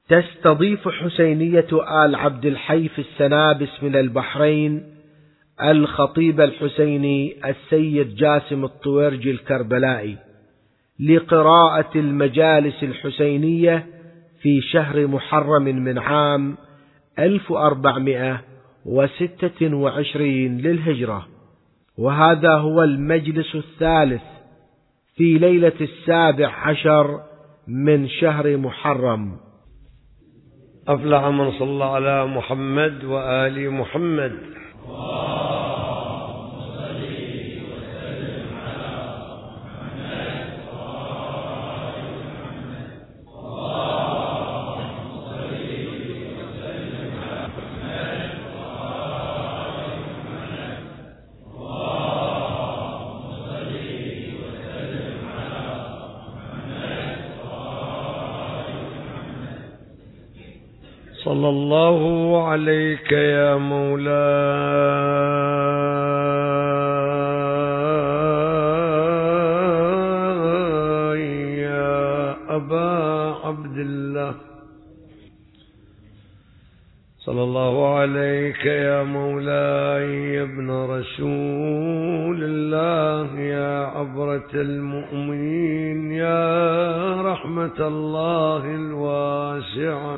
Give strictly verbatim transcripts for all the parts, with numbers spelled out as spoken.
تستضيف حسينية آل عبد الحي في السنابس من البحرين الخطيب الحسيني السيد جاسم الطويرجي الكربلائي لقراءة المجالس الحسينية في شهر محرم من عام ألف وأربعمائة وستة وعشرين للهجرة، وهذا هو المجلس الثالث في ليلة السابع عشر من شهر محرم. أفلح من صلى على محمد وآل محمد. صلى الله عليك يا مولاي يا أبا عبد الله، صلى الله عليك يا مولاي يا ابن رسول الله يا عبرة المؤمنين يا رحمة الله الواسعة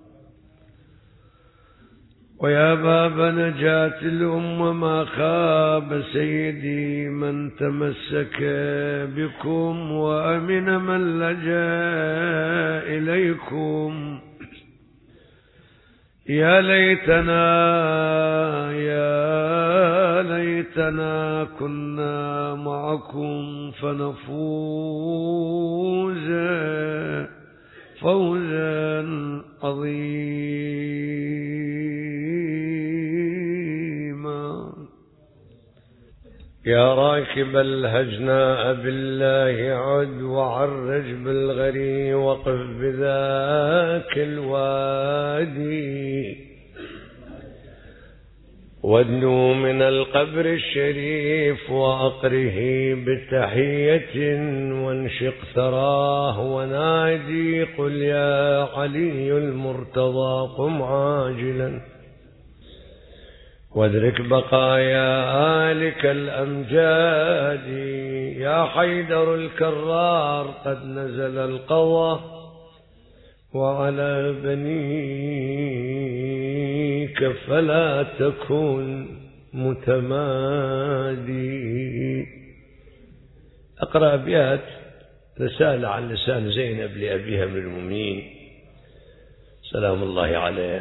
ويا باب نجاة الأمة. ما خاب سيدي من تمسك بكم وأمن من لجأ إليكم. يا ليتنا يا ليتنا كنا معكم فنفوز فوزا عظيما. يا راكب الهجناء بالله عد وعرج بالغري وقف بذاك الوادي وادنو من القبر الشريف وأقره بتحية وانشق ثراه ونادي قل يا علي المرتضى قم عاجلا وادرك بقايا آلك الأمجاد. يا حيدر الكرار قد نزل القضاء وعلى بنيك فلا تكن متمادي. أقرأ أبيات رسالة عن لسان زينب لأبيها من المؤمنين سلام الله عليه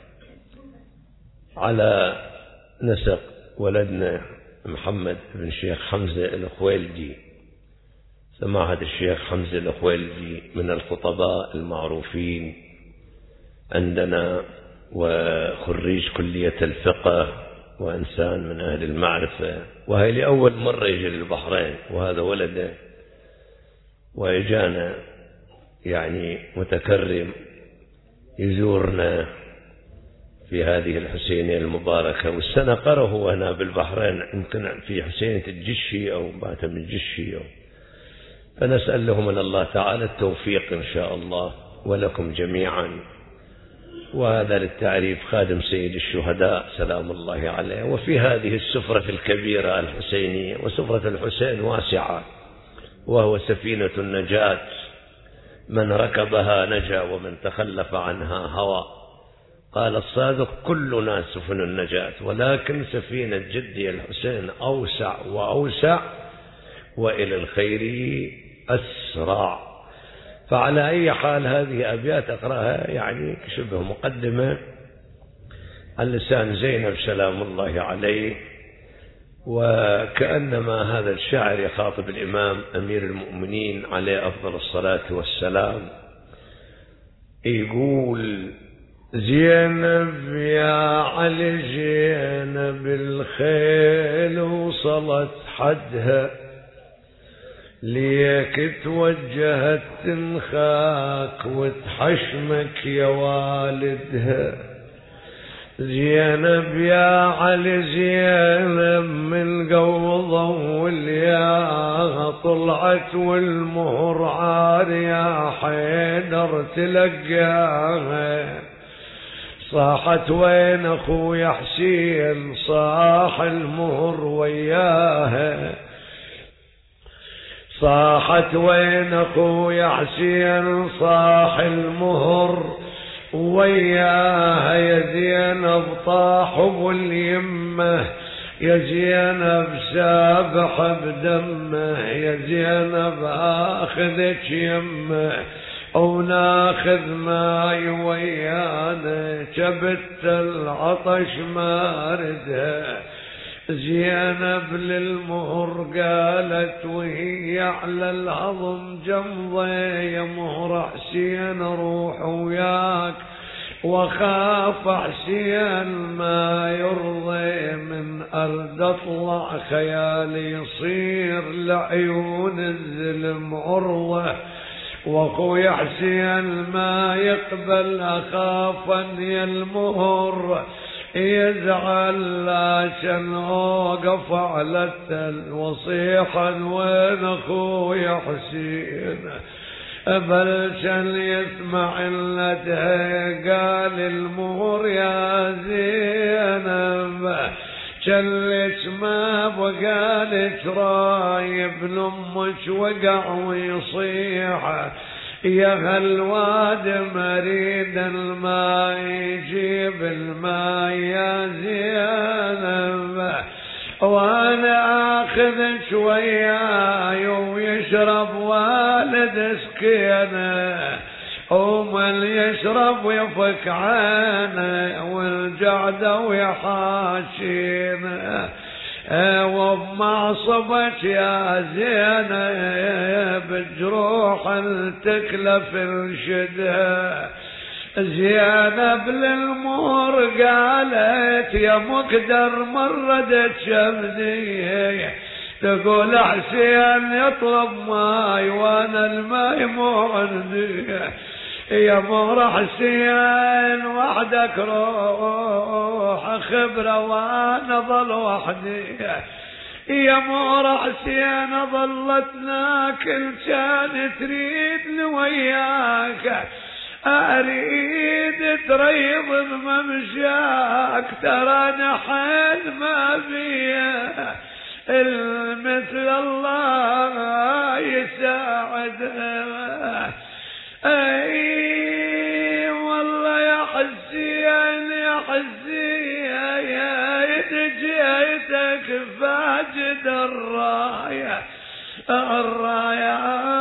على نسق ولدنا محمد بن شيخ حمزة الخويلدي. سماحة الشيخ حمزة الخويلدي من الخطباء المعروفين عندنا وخريج كلية الفقه وإنسان من أهل المعرفة، وهي لأول مرة يجي للبحرين وهذا ولده ويجانا يعني متكرم يزورنا في هذه الحسينية المباركة. والسنة قره هنا بالبحرين يمكن في حسينية الجشي أو باتم الجشي أو فنسأل له من الله تعالى التوفيق إن شاء الله ولكم جميعا. وهذا للتعريف خادم سيد الشهداء سلام الله عليه. وفي هذه السفرة الكبيرة الحسينية، وسفرة الحسين واسعة وهو سفينة النجاة، من ركبها نجا ومن تخلف عنها هوى. قال الصادق كلنا سفن النجاة ولكن سفينة جدي الحسين أوسع وأوسع وإلى الخير أسرع. فعلى أي حال هذه أبيات أقرأها يعني شبه مقدمة عن لسان زينب سلام الله عليه، وكأنما هذا الشاعر يخاطب الإمام أمير المؤمنين عليه أفضل الصلاة والسلام. يقول زينب يا علي زينب الخيل وصلت حدها ليك توجهت تنخاك وتحشمك يا والدها. زينب يا علي زينب من قوضة والياها طلعت والمهر عاري يا حيدر تلقاها. صاحت وين اخويا حسين صاح المهر وياها. صاحت وين اخويا حسين صاح المهر وياها. يا زينب طاح باليمه يا زينب سابح بدمه. يا زينب اخذك يمه وناخذ ماي ويانا جبت العطش ما ردها. زينب للمهر قالت وهي على الهضم جمضة يا مهر حسين روح وياك وخاف حسين ما يرضي من أرض اطلع خيالي يصير لعيون الظلم عروة. واخويا حسين ما يقبل اخاف ان المهر يزعل عشان اوقف على التل وصيحا وين اخويا حسين بلشن يسمع الندهة. قال المهر يا زينب شلش ما بقالك رايب لامك وقع ويصيح. يا هالواد مريد الماء يجيب الماء يا زينب وانا اخذك وياي ويشرب والد سكينه ومن يشرب ويفك عينه والجعده ويحاشينه. وبمعصبك يا زينب الجروح تكلف الشدها. زينب للمهر قالت يا مقدر مردت شمدي تقول حسين يطلب ماي وانا الماي مو عندي. يا مهر حسين وحدك روح خبره وانا ظل وحدي. يا مهر حسين ظلتنا كل كان تريد لوياك اريد تريض بممشاك ترى نحن ما بيه المثل الله يساعده. اي والله يا حسين يا حسين يا جيتك فاجد الرايه الرايه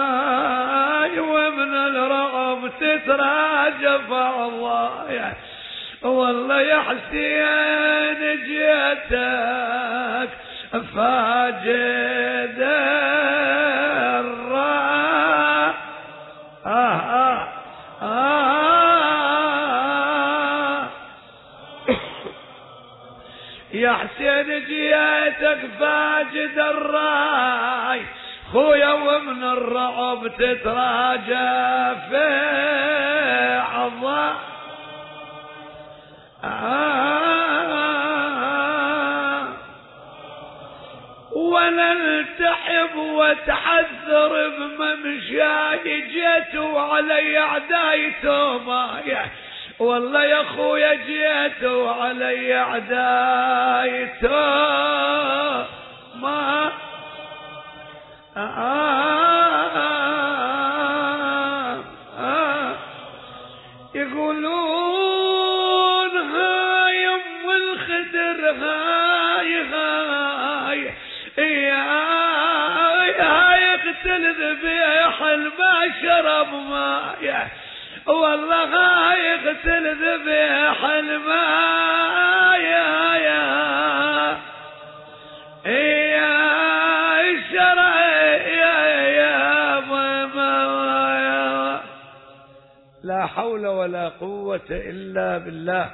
ومن الرعب تتراجف عضايا. والله يا حسين جيتك فاجد الرايه. آه آه آه يا حسين جيتك فاجد الراي خويا ومن الرعب تتراجع في عضاء. آه ولا التحب وتحذر بممشاي جيت وعلي اعداي توبايا. والله يا خويا جيت وعلي اعداي توبايا. آه آه يقولون هاي ام الخدر هاي هاي هاي اقتل ذبيح ما شرب ماء. والله هاي اقتل ذبيح الماء يا يا يا الشرع يا يا ماما. لا حول ولا قوة إلا بالله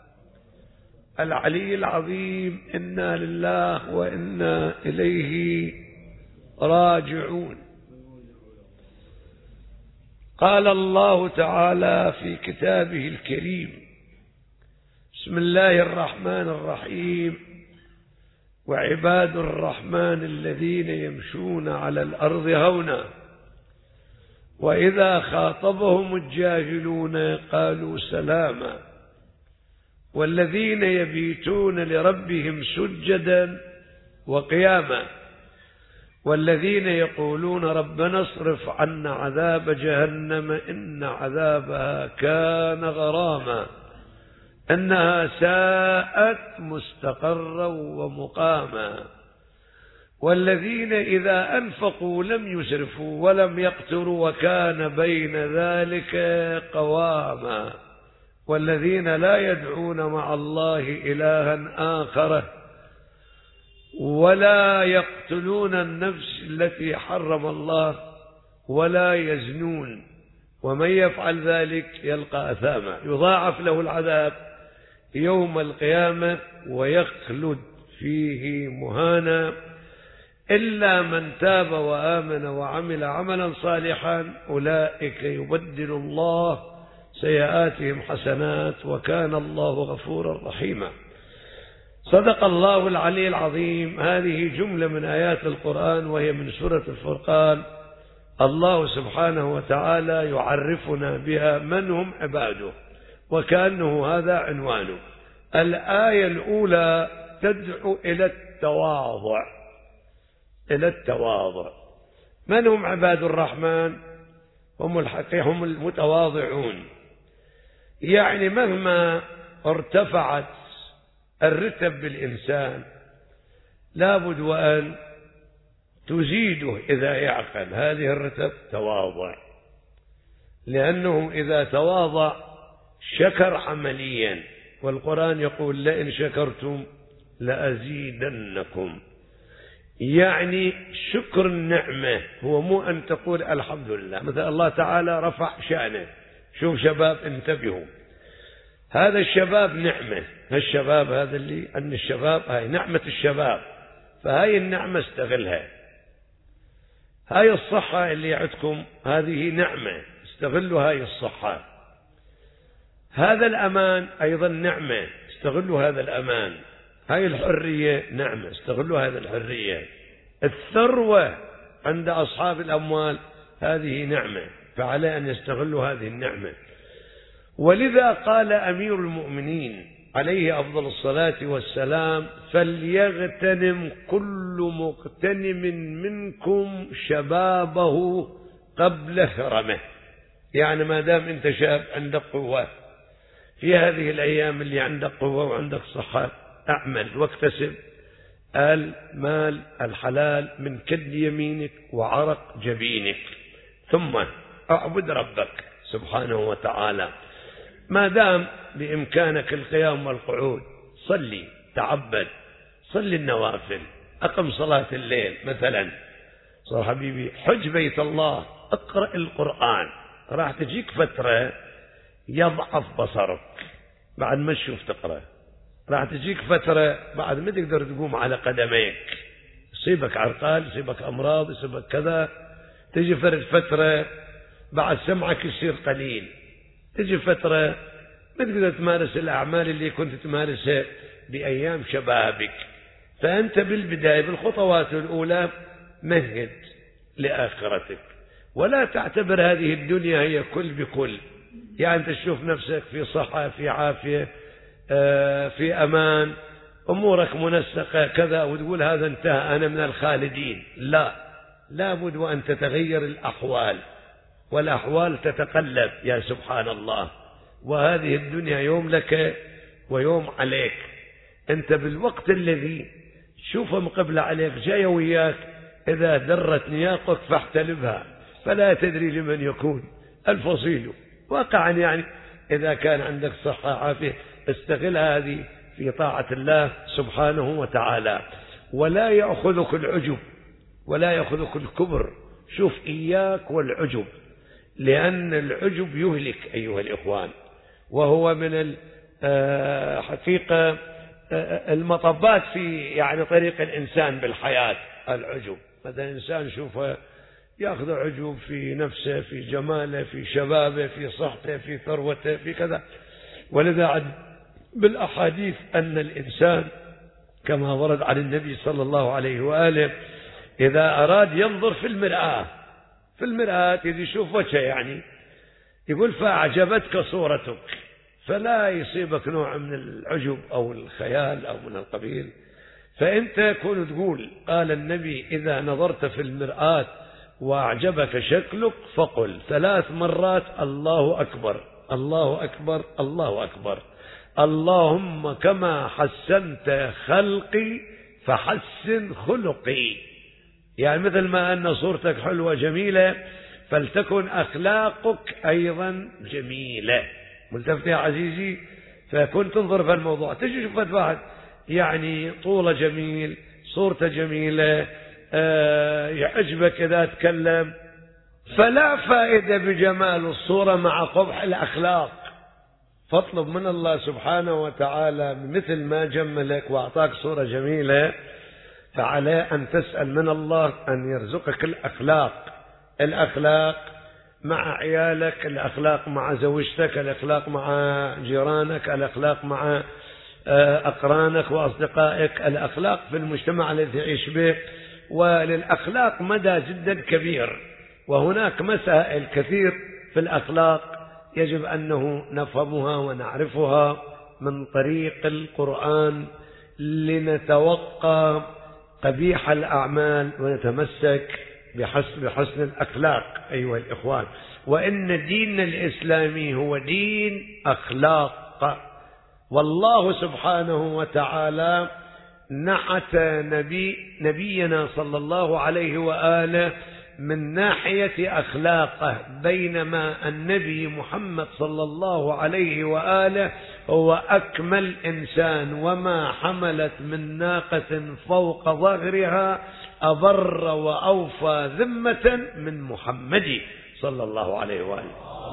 العلي العظيم. إنا لله وإنا إليه راجعون. قال الله تعالى في كتابه الكريم بسم الله الرحمن الرحيم. وعباد الرحمن الذين يمشون على الأرض هونا وإذا خاطبهم الجاهلون قالوا سلاما والذين يبيتون لربهم سجدا وقياما والذين يقولون ربنا اصرف عنا عذاب جهنم إن عذابها كان غراما إنها ساءت مستقرا ومقاما والذين إذا أنفقوا لم يسرفوا ولم يقتروا وكان بين ذلك قواما والذين لا يدعون مع الله إلها آخر ولا يقتلون النفس التي حرم الله ولا يزنون ومن يفعل ذلك يلقى أثاما يضاعف له العذاب يوم القيامة ويخلد فيه مهانا إلا من تاب وآمن وعمل عملا صالحا أولئك يبدل الله سيئاتهم حسنات وكان الله غفورا رحيما. صدق الله العلي العظيم. هذه جملة من آيات القرآن وهي من سورة الفرقان. الله سبحانه وتعالى يعرفنا بها من هم عباده وكأنه هذا عنوانه. الآية الأولى تدعو إلى التواضع إلى التواضع. من هم عباد الرحمن؟ هم الحقيقة هم المتواضعون، يعني مهما ارتفعت الرتب بالإنسان لابد وأن تزيده إذا يعقل هذه الرتب تواضع، لأنه إذا تواضع شكر عمليا، والقرآن يقول لئن شكرتم لأزيدنكم، يعني شكر النعمة هو مو أن تقول الحمد لله. مثلا الله تعالى رفع شأنه، شوف شباب انتبهوا، هذا الشباب نعمة، هالشباب هذا اللي أن الشباب هاي نعمة الشباب، فهاي النعمة استغلها. هاي الصحة اللي عندكم هذه نعمة، استغلوا هاي الصحة. هذا الأمان أيضا نعمة، استغلوا هذا الأمان. هاي الحرية نعمة، استغلوا هذا الحرية. الثروة عند أصحاب الأموال هذه نعمة، فعلى أن يستغلوا هذه النعمة. ولذا قال أمير المؤمنين عليه أفضل الصلاة والسلام فليغتنم كل مغتنم منكم شبابه قبل هرمه، يعني ما دام أنت شاب عندك قوة في هذه الأيام اللي عندك قوة وعندك صحة، أعمل واكتسب المال الحلال من كد يمينك وعرق جبينك، ثم اعبد ربك سبحانه وتعالى ما دام بإمكانك القيام والقعود. صلي، تعبد، صلي النوافل، أقم صلاة الليل مثلا، صار حبيبي حج بيت الله، اقرأ القرآن. راح تجيك فترة يضعف بصرك بعد ما تشوف تقرأ، راح تجيك فترة بعد ما تقدر تقوم على قدميك، يصيبك عرقال، يصيبك أمراض، يصيبك كذا. تجي فرد فترة بعد سمعك يصير قليل، تجي فترة ما تقدر تمارس الأعمال اللي كنت تمارسها بأيام شبابك. فأنت بالبداية بالخطوات الأولى مهد لآخرتك، ولا تعتبر هذه الدنيا هي كل بكل، يعني تشوف نفسك في صحة، في عافية، في أمان، أمورك منسقة كذا، وتقول هذا انتهى أنا من الخالدين. لا، لابد وأن تتغير الأحوال، والأحوال تتقلب يا سبحان الله، وهذه الدنيا يوم لك ويوم عليك. أنت بالوقت الذي شوفه مقبل عليك جاي وياك، إذا درت نياقك فاحتلبها فلا تدري لمن يكون الفصيل واقعا. يعني إذا كان عندك صحة عافية استغل هذه في طاعة الله سبحانه وتعالى، ولا يأخذك العجب ولا يأخذك الكبر. شوف إياك والعجب، لأن العجب يهلك أيها الإخوان، وهو من الحقيقة المطبات في يعني طريق الإنسان بالحياة. العجب، مثلا إنسان شوفه يأخذ عجب في نفسه، في جماله، في شبابه، في صحته، في ثروته، في كذا. ولذا بالأحاديث أن الإنسان كما ورد عن النبي صلى الله عليه وآله إذا أراد ينظر في المرآة في المرآة إذا يشوف وجهه يعني يقول فأعجبتك صورتك فلا يصيبك نوع من العجب أو الخيال أو من القبيل، فأنت كون تقول قال النبي إذا نظرت في المرآة وأعجبك شكلك فقل ثلاث مرات الله أكبر الله أكبر الله أكبر، اللهم كما حسنت خلقي فحسن خلقي، يعني مثل ما أن صورتك حلوة جميلة فلتكن أخلاقك أيضا جميلة. ملتفت يا عزيزي؟ فكنت تنظر في الموضوع تجي شوفت واحد يعني طوله جميل صورته جميلة آه يعجبك إذا تكلم، فلا فائدة بجمال الصورة مع قبح الأخلاق، فاطلب من الله سبحانه وتعالى مثل ما جملك وأعطاك صورة جميلة فعليه أن تسأل من الله أن يرزقك الأخلاق، الأخلاق مع عيالك، الأخلاق مع زوجتك، الأخلاق مع جيرانك، الأخلاق مع أقرانك وأصدقائك، الأخلاق في المجتمع الذي تعيش به. وللأخلاق مدى جدا كبير، وهناك مسائل كثير في الأخلاق يجب أنه نفهمها ونعرفها من طريق القرآن لنتوقى قبيح الأعمال ونتمسك بحسن, بحسن الأخلاق أيها الإخوان. وإن ديننا الإسلامي هو دين أخلاق، والله سبحانه وتعالى نعت نبي نبينا صلى الله عليه وآله من ناحية أخلاقه، بينما النبي محمد صلى الله عليه وآله هو أكمل إنسان، وما حملت من ناقة فوق ظهرها أبر وأوفى ذمة من محمد صلى الله عليه وآله.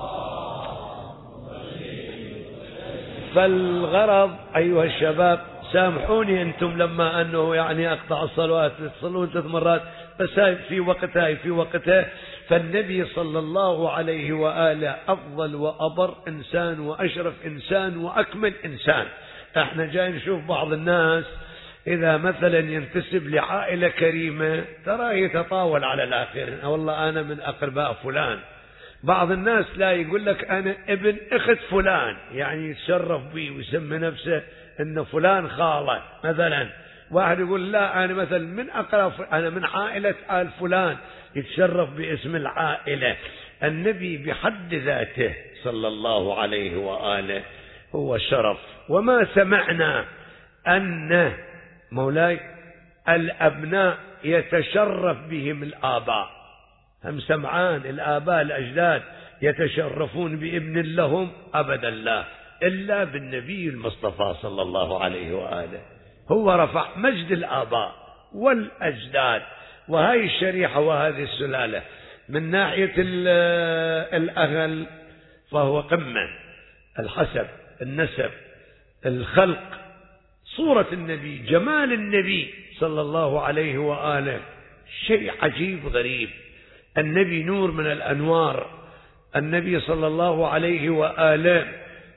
فالغرض أيها الشباب، سامحوني أنتم لما أنه يعني أقطع الصلوات تصلون ثلاث مرات، بس هاي في وقتها في وقتها. فالنبي صلى الله عليه وآله أفضل وأبر إنسان وأشرف إنسان وأكمل إنسان. احنا جاي نشوف بعض الناس إذا مثلا ينتسب لعائلة كريمة ترى يتطاول على الآخرين، والله أنا من أقرباء فلان. بعض الناس لا يقول لك أنا ابن أخت فلان، يعني يتشرف بي ويسمي نفسه إن فلان خاله مثلا. واحد يقول لا أنا مثلا من أقرب، أنا من عائلة آل فلان، يتشرف باسم العائلة. النبي بحد ذاته صلى الله عليه وآله هو شرف، وما سمعنا أن مولاي الأبناء يتشرف بهم الآباء، هم سمعان الآباء الأجداد يتشرفون بابن لهم أبدا لا، إلا بالنبي المصطفى صلى الله عليه وآله. هو رفع مجد الآباء والأجداد، وهذه الشريحة وهذه السلالة من ناحية الأهل فهو قمة، الحسب، النسب، الخلق، صورة النبي، جمال النبي صلى الله عليه وآله شيء عجيب غريب. النبي نور من الأنوار، النبي صلى الله عليه وآله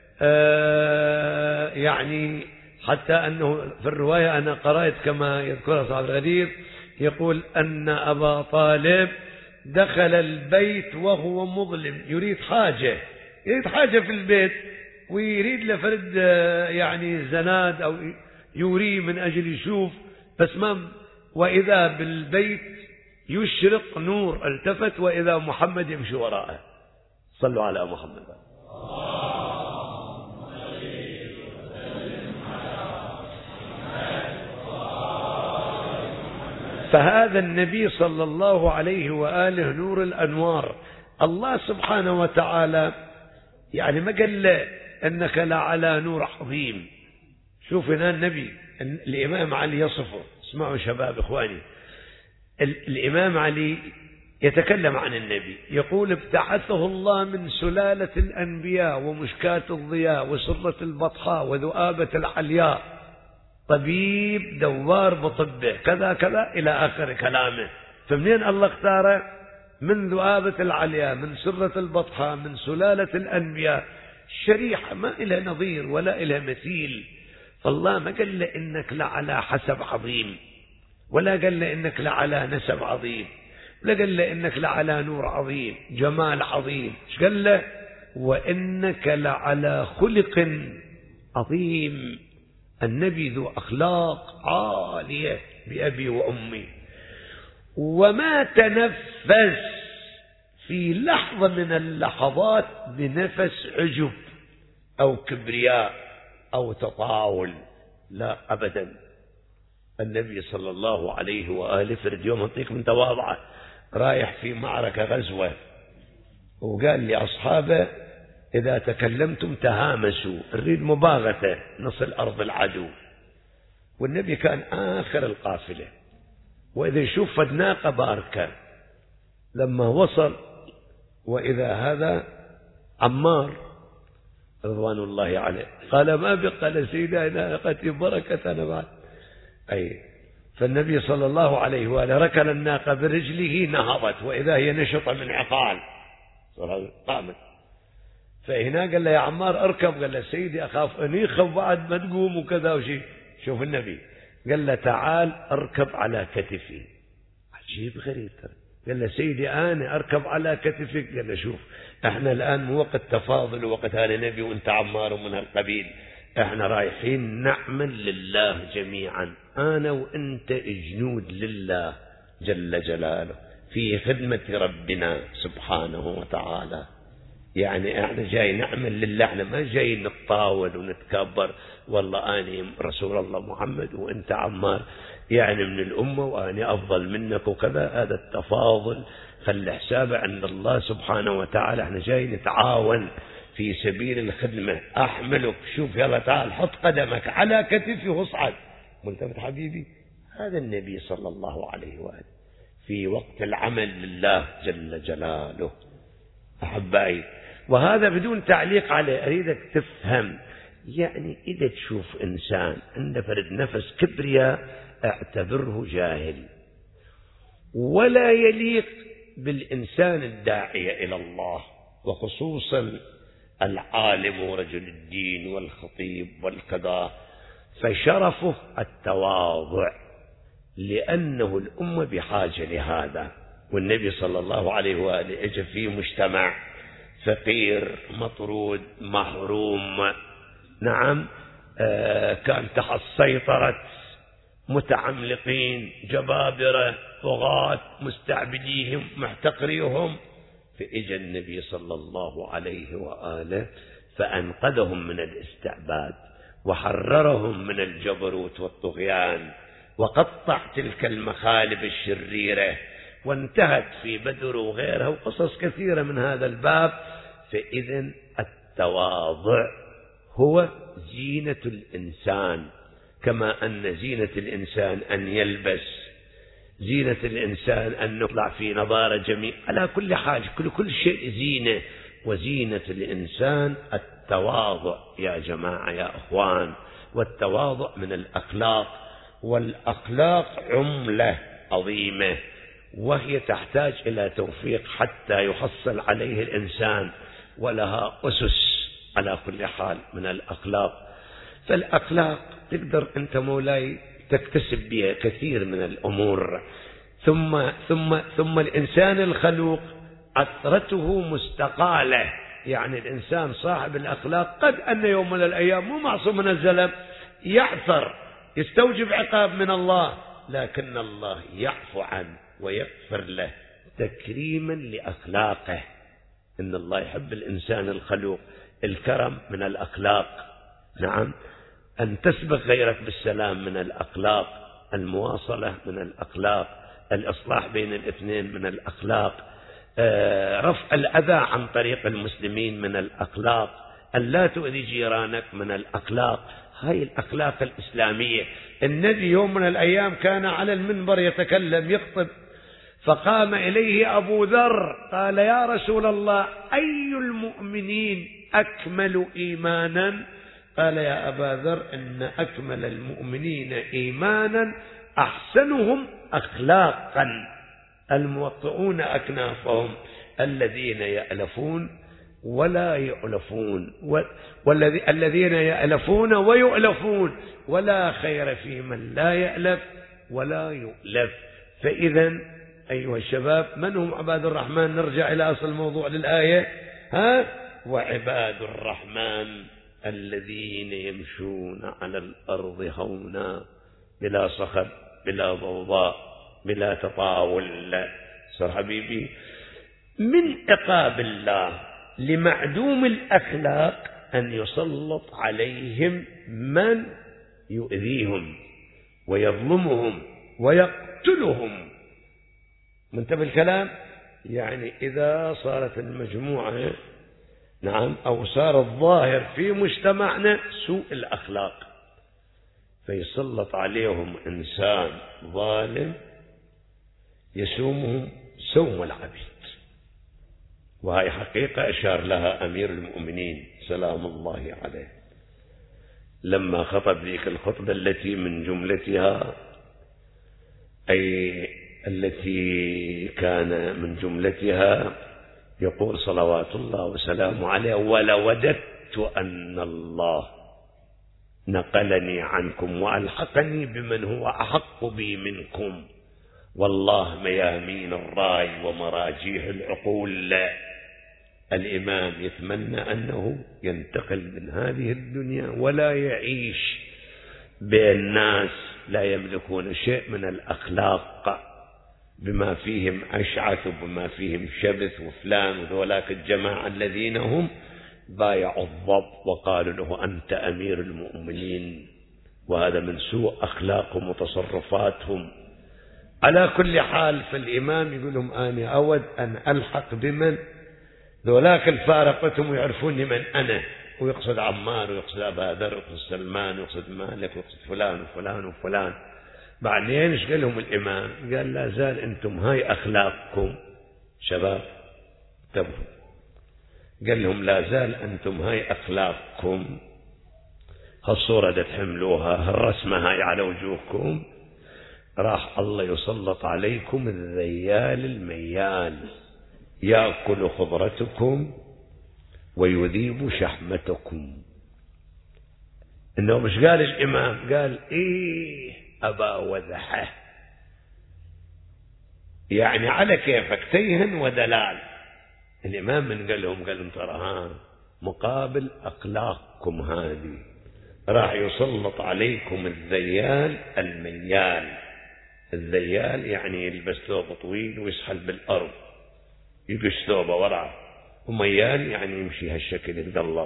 آه يعني حتى أنه في الرواية أنا قرأت كما يذكرها صاحب الغدير يقول أن أبا طالب دخل البيت وهو مظلم يريد حاجة يريد حاجة في البيت، ويريد لفرد يعني زناد أو يوريه من أجل يشوف، بس ما وإذا بالبيت يشرق نور، التفت وإذا محمد يمشي وراءه. صلوا على محمد. فهذا النبي صلى الله عليه وآله نور الأنوار. الله سبحانه وتعالى يعني ما قال له أنك لعلى نور عظيم. شوف هنا النبي الإمام علي يصفه، اسمعوا شباب إخواني، الإمام علي يتكلم عن النبي يقول ابتعثه الله من سلالة الأنبياء ومشكاة الضياء وسرة البطحاء وذؤابة العلياء، طبيب دوار بطبه كذا كذا إلى آخر كلامه. فمنين الله اختاره؟ من ذؤابة العلياء، من سرة البطحاء، من سلالة الأنبياء. الشريعة ما إلها نظير ولا إلها مثيل. فالله ما قال له إنك لعلى حسب عظيم، ولا قال له إنك لعلى نسب عظيم، ولا قال له إنك لعلى نور عظيم جمال عظيم. ايش قال له؟ وإنك لعلى خلق عظيم. النبي ذو أخلاق عالية بأبي وأمي، وما تنفس في لحظة من اللحظات بنفس عجب أو كبرياء أو تطاول، لا أبدا. النبي صلى الله عليه وآله فرد يوم أعطيك من تواضعه رايح في معركة غزوة، وقال لأصحابه إذا تكلمتم تهامسوا، نريد مباغتة نصل أرض العدو. والنبي كان آخر القافلة، وإذا يشوف ناقة باركة. لما وصل وإذا هذا عمار رضوان الله عليه قال ما بقى لسيدنا ناقتي بركة أنا بعد. أي فالنبي صلى الله عليه وآله ركل الناقة برجله نهضت، وإذا هي نشطة من عقال قامت. فهنا قال له يا عمار اركب، قال له سيدي أخاف أن يخف بعد ما تقوم وكذا وشيء. شوف النبي قال له تعال اركب على كتفي. عجيب غريب. قال له سيدي أنا أركب على كتفك. قال له شوف احنا الآن مو وقت تفاضل ووقت هذا نبي وانت عمار ومن هالقبيل، احنا رايحين نعمل لله جميعا، أنا وانت جنود لله جل جلاله في خدمة ربنا سبحانه وتعالى. يعني احنا جاي نعمل لله، احنا ما جاي نتطاول ونتكبر والله أنا رسول الله محمد وانت عمار يعني من الأمة وأنا أفضل منك وكذا. هذا التفاضل خلي حسابه عند الله سبحانه وتعالى. احنا جاي نتعاون في سبيل الخدمة. أحملك، شوف يلا تعال حط قدمك على كتفي واصعد. ملتفت حبيبي، هذا النبي صلى الله عليه وآله في وقت العمل لله جل جلاله. أحبائي، وهذا بدون تعليق عليه أريدك تفهم. يعني إذا تشوف إنسان عنده فرد نفس كبرياء اعتبره جاهل، ولا يليق بالإنسان الداعية إلى الله، وخصوصا العالم ورجل الدين والخطيب والكذا. فشرفه التواضع، لأنه الأمة بحاجة لهذا. والنبي صلى الله عليه وآله اجى في مجتمع فقير مطرود محروم، نعم آه كان تحت سيطرة متعملقين جبابرة طغاة مستعبديهم محتقريهم. فإجى النبي صلى الله عليه وآله فأنقذهم من الاستعباد وحررهم من الجبروت والطغيان، وقطع تلك المخالب الشريرة، وانتهت في بدر وغيرها وقصص كثيرة من هذا الباب. فإذن التواضع هو زينة الإنسان، كما أن زينة الإنسان أن يلبس، زينة الإنسان أن نطلع في نظارة جميل، على كل حال كل, كل شيء زينة. وزينة الإنسان التواضع يا جماعة يا أخوان. والتواضع من الأخلاق، والأخلاق عملة عظيمة، وهي تحتاج إلى توفيق حتى يحصل عليه الإنسان، ولها أسس على كل حال من الأخلاق. فالأخلاق تقدر أنت مولاي تكتسب بها كثير من الأمور. ثم ثم ثم الإنسان الخلوق عثرته مستقالة، يعني الإنسان صاحب الأخلاق قد أن يوم من الأيام مو معصوم من الزلل، يعثر يستوجب عقاب من الله، لكن الله يعفو عنه ويغفر له تكريما لأخلاقه. إن الله يحب الإنسان الخلوق. الكرم من الأخلاق، نعم. أن تسبق غيرك بالسلام من الأخلاق. المواصلة من الأخلاق. الإصلاح بين الاثنين من الأخلاق. رفع الأذى عن طريق المسلمين من الأخلاق. أن لا تؤذي جيرانك من الأخلاق. هاي الأخلاق الإسلامية. النبي يوم من الأيام كان على المنبر يتكلم يخطب، فقام إليه أبو ذر قال يا رسول الله أي المؤمنين أكمل إيمانا؟ قال يا أبا ذر إن أكمل المؤمنين إيمانا أحسنهم أخلاقا، الموطئون أكنافهم الذين يألفون ولا يؤلفون، والذين يألفون ويؤلفون، ولا خير في من لا يألف ولا يؤلف. فإذا أيها الشباب، من هم عباد الرحمن؟ نرجع إلى أصل الموضوع للآية، ها وعباد الرحمن الذين يمشون على الأرض هونا بلا صخب بلا ضوضاء بلا تطاول. صار حبيبي من عقاب الله لمعدوم الأخلاق أن يسلط عليهم من يؤذيهم ويظلمهم ويقتلهم. منتبه الكلام؟ يعني إذا صارت المجموعة نعم أو صار الظاهر في مجتمعنا سوء الأخلاق، فيسلط عليهم إنسان ظالم يسومهم سوم العبيد. وهي حقيقة أشار لها أمير المؤمنين سلام الله عليه لما خطب ذيك الخطبة التي من جملتها أي التي كان من جملتها يقول صلوات الله وسلامه عليه: ولوددت أن الله نقلني عنكم وألحقني بمن هو أحق بي منكم، والله ميامين الراي ومراجيح العقول. الإمام يتمنى أنه ينتقل من هذه الدنيا ولا يعيش بين ناس لا يملكون شيء من الأخلاق، بما فيهم أشعث وبما فيهم شبث وفلان وذولاك الجماعة الذين هم بايعوا الضبط وقالوا له أنت أمير المؤمنين، وهذا من سوء أخلاقهم وتصرفاتهم. على كل حال، فالإمام يقول لهم أنا أود أن ألحق بمن ذولاك الفارقتهم ويعرفوني من أنا، ويقصد عمار ويقصد أبا ذر ويقصد سلمان ويقصد مالك ويقصد فلان وفلان وفلان. بعدين ايش قال لهم الإمام؟ قال لا زال أنتم هاي أخلاقكم شباب، انتبهوا، قال لهم لا زال أنتم هاي أخلاقكم، هالصورة دا تحملوها، هالرسمة هاي على وجوهكم، راح الله يسلط عليكم الذيال الميال يأكل خضرتكم ويذيب شحمتكم. إنه مش قال الإمام، قال إيه أبا وذحه، يعني على كيفك تيهن ودلال. الإمام من قال لهم، قال لهم ترى ها مقابل أخلاقكم هذه راح يسلط عليكم الذيال الميال. الذيال يعني يلبس ثوب طويل ويسحل بالأرض يقش ثوبه وراه، وميال يعني يمشي هالشكل يتقلب،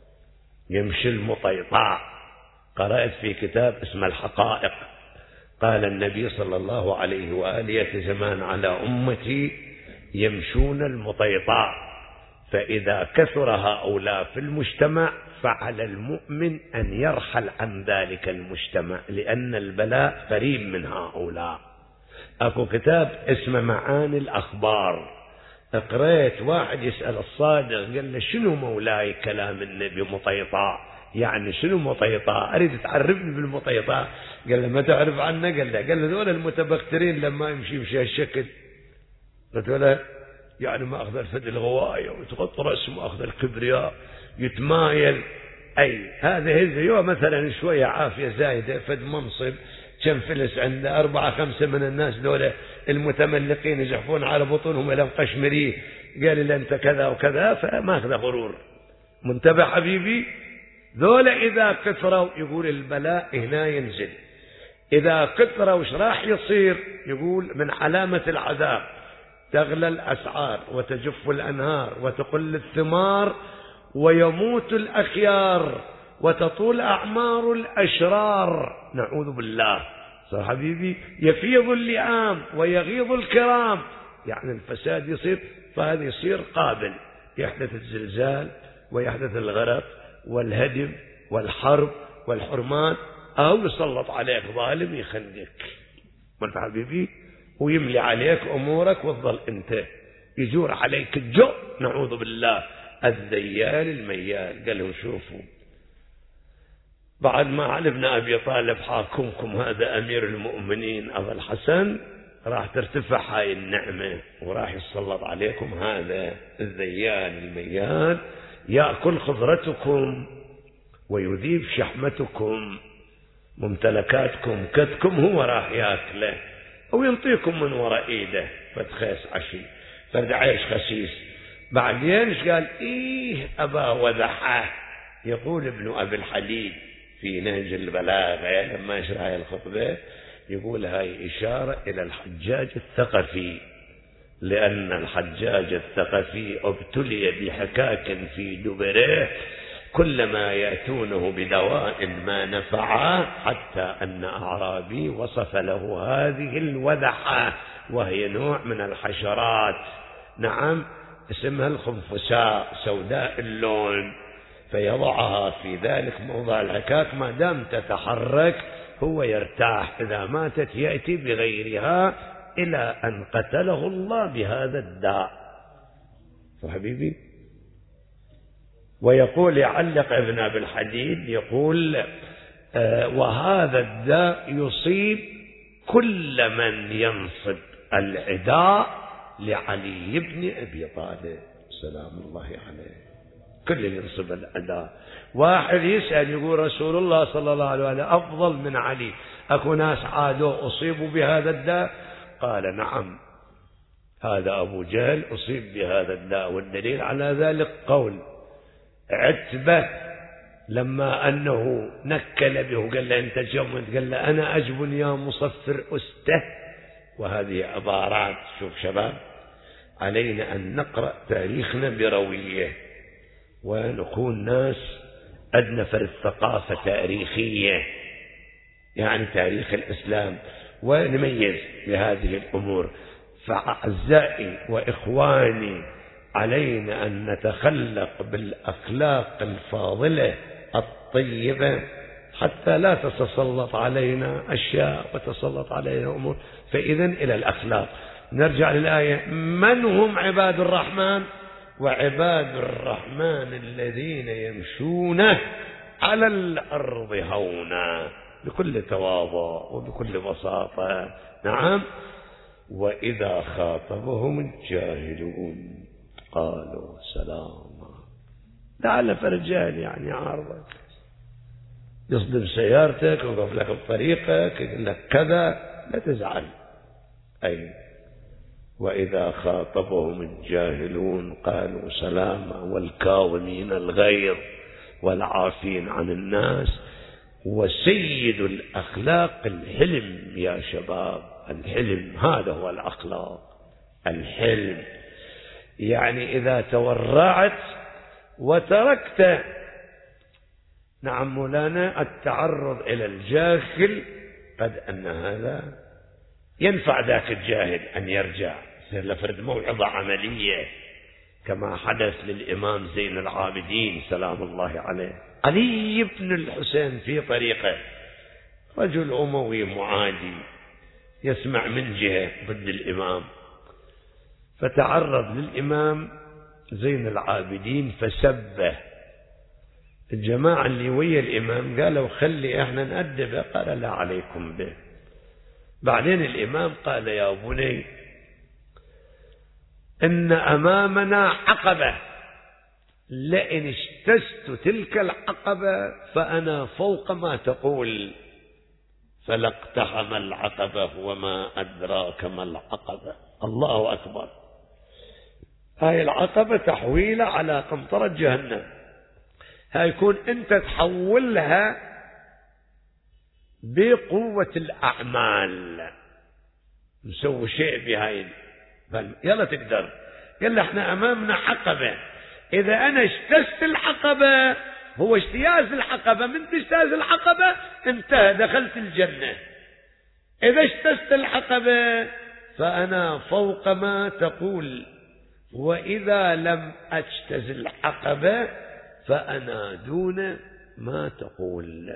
يمشي المطيطع. قرأت في كتاب اسمه الحقائق، قال النبي صلى الله عليه وآله: يأتي زمان على أمتي يمشون المطيطع، فإذا كثر هؤلاء في المجتمع فعلى المؤمن أن يرحل عن ذلك المجتمع، لأن البلاء قريب من هؤلاء. أكو كتاب اسمه معاني الأخبار، قريت واحد يسأل الصادق قال له: شنو مولاي كلام النبي مطيطع؟ يعني شنو مطيطع؟ أريد تعرفني بالمطيطع. قال له: ما تعرف عنه؟ قال له قال له ذول المتبخترين لما يمشي يمشي هالشكل، قلت له يعني ما أخذ الفد الغواية ويتغطى رأسه وأخذ الكبرياء يتمايل. أي هذا هذا مثلا شوية عافية زايدة فد منصب كم فلس عنده أربعة خمسة من الناس دول المتملقين يزحفون على بطونهم إلى قشمري، قال لي أنت كذا وكذا، فما أخذ غرور. منتبه حبيبي؟ ذول إذا كثروا يقول البلاء هنا ينزل، إذا كثروا وش راح يصير؟ يقول من علامة العذاب تغلى الأسعار وتجف الأنهار وتقل الثمار ويموت الأخيار وتطول أعمار الأشرار، نعوذ بالله. صار حبيبي يفيض اللئام ويغيظ الكرام، يعني الفساد يصير، فهذا يصير قابل يحدث الزلزال ويحدث الغرق والهدم والحرب والحرمان، أو يسلط عليك ظالم يخندك مرت حبيبي ويملي عليك أمورك وتظل أنت يجور عليك الجو، نعوذ بالله. الذيال الميال. قال له شوفوا بعد ما علي بن أبي طالب حاكمكم هذا أمير المؤمنين أبا الحسن، راح ترتفع هاي النعمة وراح يسلط عليكم هذا الذيان الميان يأكل خضرتكم ويذيب شحمتكم ممتلكاتكم كدكم، هو راح يأكله وينطيكم من وراء ايده فتخيس عشي فرد عيش خسيس. بعدين ايش قال؟ ايه ابا وذحه. يقول ابن ابي الحديد في نهج البلاغه لما يشرح هاي الخطبه، يقول هاي اشاره الى الحجاج الثقفي، لان الحجاج الثقفي ابتلي بحكاك في دبره كلما يأتونه بدواء ما نفعه، حتى أن أعرابي وصف له هذه الوذحة وهي نوع من الحشرات، نعم اسمها الخنفساء سوداء اللون، فيضعها في ذلك موضع الحكاك، ما دام تتحرك هو يرتاح، إذا ماتت يأتي بغيرها إلى أن قتله الله بهذا الداء. فحبيبي ويقول يعلق ابن أبي الحديد يقول آه وهذا الداء يصيب كل من ينصب العداء لعلي بن أبي طالب سلام الله عليه، كل ينصب العداء. واحد يسأل يقول رسول الله صلى الله عليه وسلم أفضل من علي، أكو ناس عادوا أصيبوا بهذا الداء؟ قال نعم، هذا أبو جهل أصيب بهذا الداء، والدليل على ذلك قول عتبة لما أنه نكل به قال له أنت جمد، قال له أنا أجب يا مصفر أسته. وهذه عبارات، شوف شباب، علينا أن نقرأ تاريخنا بروية ونكون ناس أدنى فرد ثقافة تاريخية، يعني تاريخ الإسلام، ونميز بهذه الأمور. فأعزائي وإخواني علينا أن نتخلق بالأخلاق الفاضلة الطيبة حتى لا تتسلط علينا أشياء وتسلط علينا أمور. فإذا إلى الأخلاق نرجع للآية: من هم عباد الرحمن؟ وعباد الرحمن الذين يمشون على الأرض هونا، بكل تواضع وبكل بساطة. نعم. وإذا خاطبهم الجاهلون قالوا سلاما. لعل فرجال يعني عارضك يصدم سيارتك ويقف لك بطريقك يقول لك كذا، لا تزعل. أي وإذا خاطبهم الجاهلون قالوا سلاما، والكاظمين الغيظ والعافين عن الناس. وسيد الأخلاق الحلم يا شباب، الحلم هذا هو الأخلاق. الحلم يعني إذا تورعت وتركت، نعم مولانا، التعرض إلى الجاهل، قد أن هذا ينفع ذاك الجاهل أن يرجع، يصير لفرد موعظة عملية، كما حدث للإمام زين العابدين سلام الله عليه. علي بن الحسين في طريقه رجل أموي معادي يسمع من جهة ضد الإمام، فتعرض للإمام زين العابدين فسبه. الجماعة اللي ويا الإمام قالوا خلي احنا نأدبه، قال لا عليكم به. بعدين الإمام قال يا بني إن أمامنا عقبة، لئن اجتزت تلك العقبة فأنا فوق ما تقول. فلاقتحم العقبة وما أدراك ما العقبة. الله أكبر. هاي العقبة تحويلة على قنطرة جهنم، هاي يكون أنت تحولها بقوة الأعمال، نسوي شيء بهاي، يلا تقدر، يلا احنا أمامنا عقبة، إذا أنا اجتزت العقبة، هو اجتياز العقبة، من تجتاز العقبة انتهى، دخلت الجنة. إذا اجتزت العقبة فأنا فوق ما تقول، وإذا لم أجتز العقبة فأنا دون ما تقول.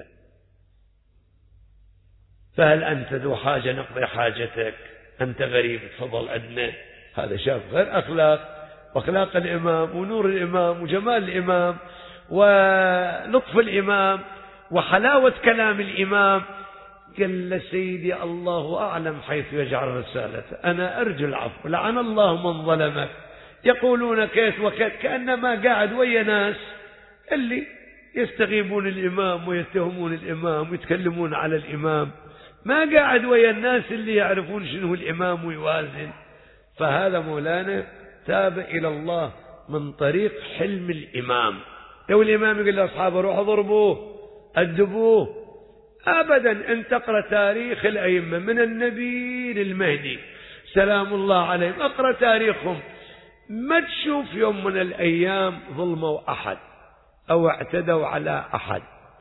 فهل أنت ذو حاجة نقضي حاجتك؟ أنت غريب تفضل عندنا. هذا شاف غير أخلاق، وأخلاق الإمام ونور الإمام وجمال الإمام ولطف الإمام وحلاوة كلام الإمام. قال له سيدي الله أعلم حيث يجعل رسالته، أنا أرجو العفو، لعن الله من ظلمك. يقولون كيف وكيف، كأنما قاعد ويا ناس اللي يستغيبون الإمام ويتهمون الإمام ويتكلمون على الإمام، ما قاعد ويا الناس اللي يعرفون شنو الإمام ويوازن. فهذا مولانا تاب إلى الله من طريق حلم الإمام. لو الإمام يقول لأصحابه روحوا ضربوه أدبوه، أبدا. أن تقرأ تاريخ الأئمة من النبي للمهدي سلام الله عليهم، اقرأ تاريخهم، ما تشوف يوم من الأيام ظلموا أحد أو اعتدوا على أحد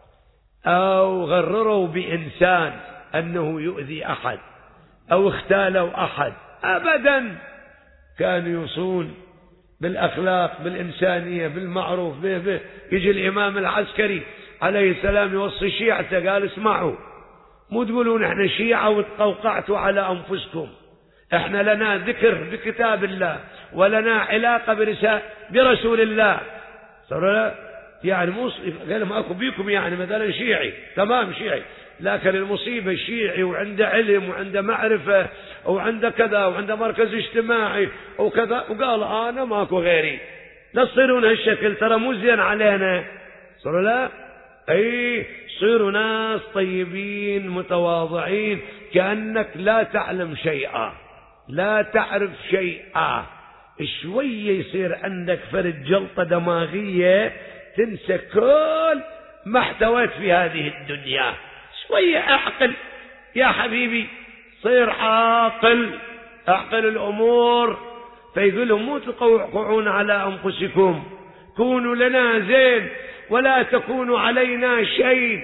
أو غرروا بإنسان أنه يؤذي أحد أو اختالوا أحد، أبدا. كانوا يوصون بالأخلاق بالإنسانية بالمعروف به به. يجي الإمام العسكري عليه السلام يوصي شيعته، قال اسمعوا، مو تقولون احنا شيعة وتقوقعتوا على أنفسكم، احنا لنا ذكر بكتاب الله ولنا علاقة برسول الله. صار يعني مصيبة، قال ما أكو بيكم يعني مثلا شيعي، تمام شيعي، لكن المصيبة شيعي وعنده علم وعنده معرفة وعنده كذا وعنده مركز اجتماعي وكذا، وقال أنا ماكو غيري، لا تصيرون هالشكل، ترى مو زين علينا. صاروا لا أي صيروا ناس طيبين متواضعين، كأنك لا تعلم شيئا لا تعرف شيئا. شوية يصير عندك فرد جلطة دماغية تنسى كل ما احتويت في هذه الدنيا. شوية اعقل يا حبيبي، صير عاقل، اعقل الأمور. فيقولهم مو تقوقعون على أنفسكم، كونوا لنا زين ولا تكونوا علينا شيء.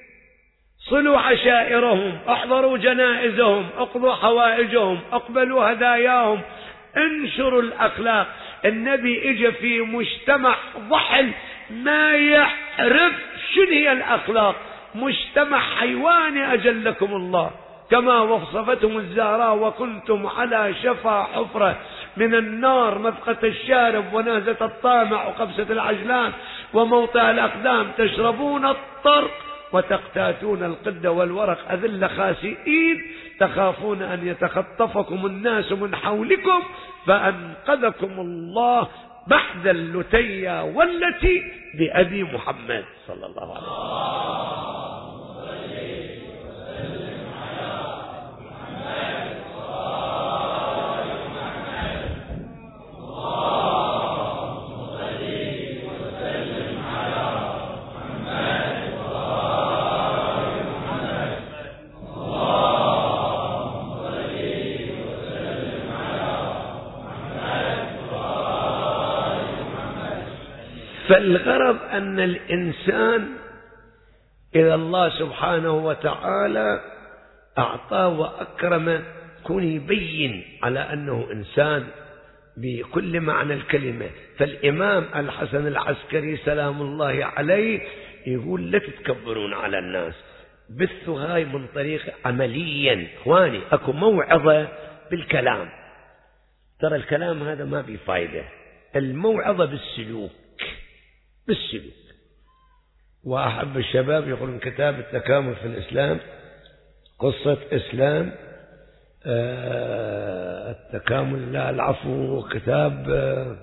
صلوا عشائرهم، احضروا جنائزهم، اقضوا حوائجهم، اقبلوا هداياهم، انشروا الأخلاق. النبي اجى في مجتمع ضحل ما يعرف شنو هي الأخلاق، مجتمع حيواني أجلكم الله، كما وصفتهم الزهراء وكنتم على شفا حفرة من النار مذقة الشارب ونهزة الطامع وقبسة العجلان وموطئ الأقدام، تشربون الطرق وتقتاتون القد والورق، أذل خاسئين تخافون أن يتخطفكم الناس من حولكم فأنقذكم الله بعد اللتية والتي بأبي محمد صلى الله عليه وسلم. فالغرض أن الإنسان إذا الله سبحانه وتعالى أعطاه وأكرمه كون يبين على أنه إنسان بكل معنى الكلمة. فالإمام الحسن العسكري سلام الله عليه يقول لا تتكبرون على الناس، بثوا هاي من طريق عمليا. إخواني أكو موعظة بالكلام، ترى الكلام هذا ما بفايدة، الموعظة بالسلوك بالسلوك. وأحب الشباب يقولون كتاب التكامل في الإسلام، قصة إسلام آه التكامل لا العفو، كتاب آه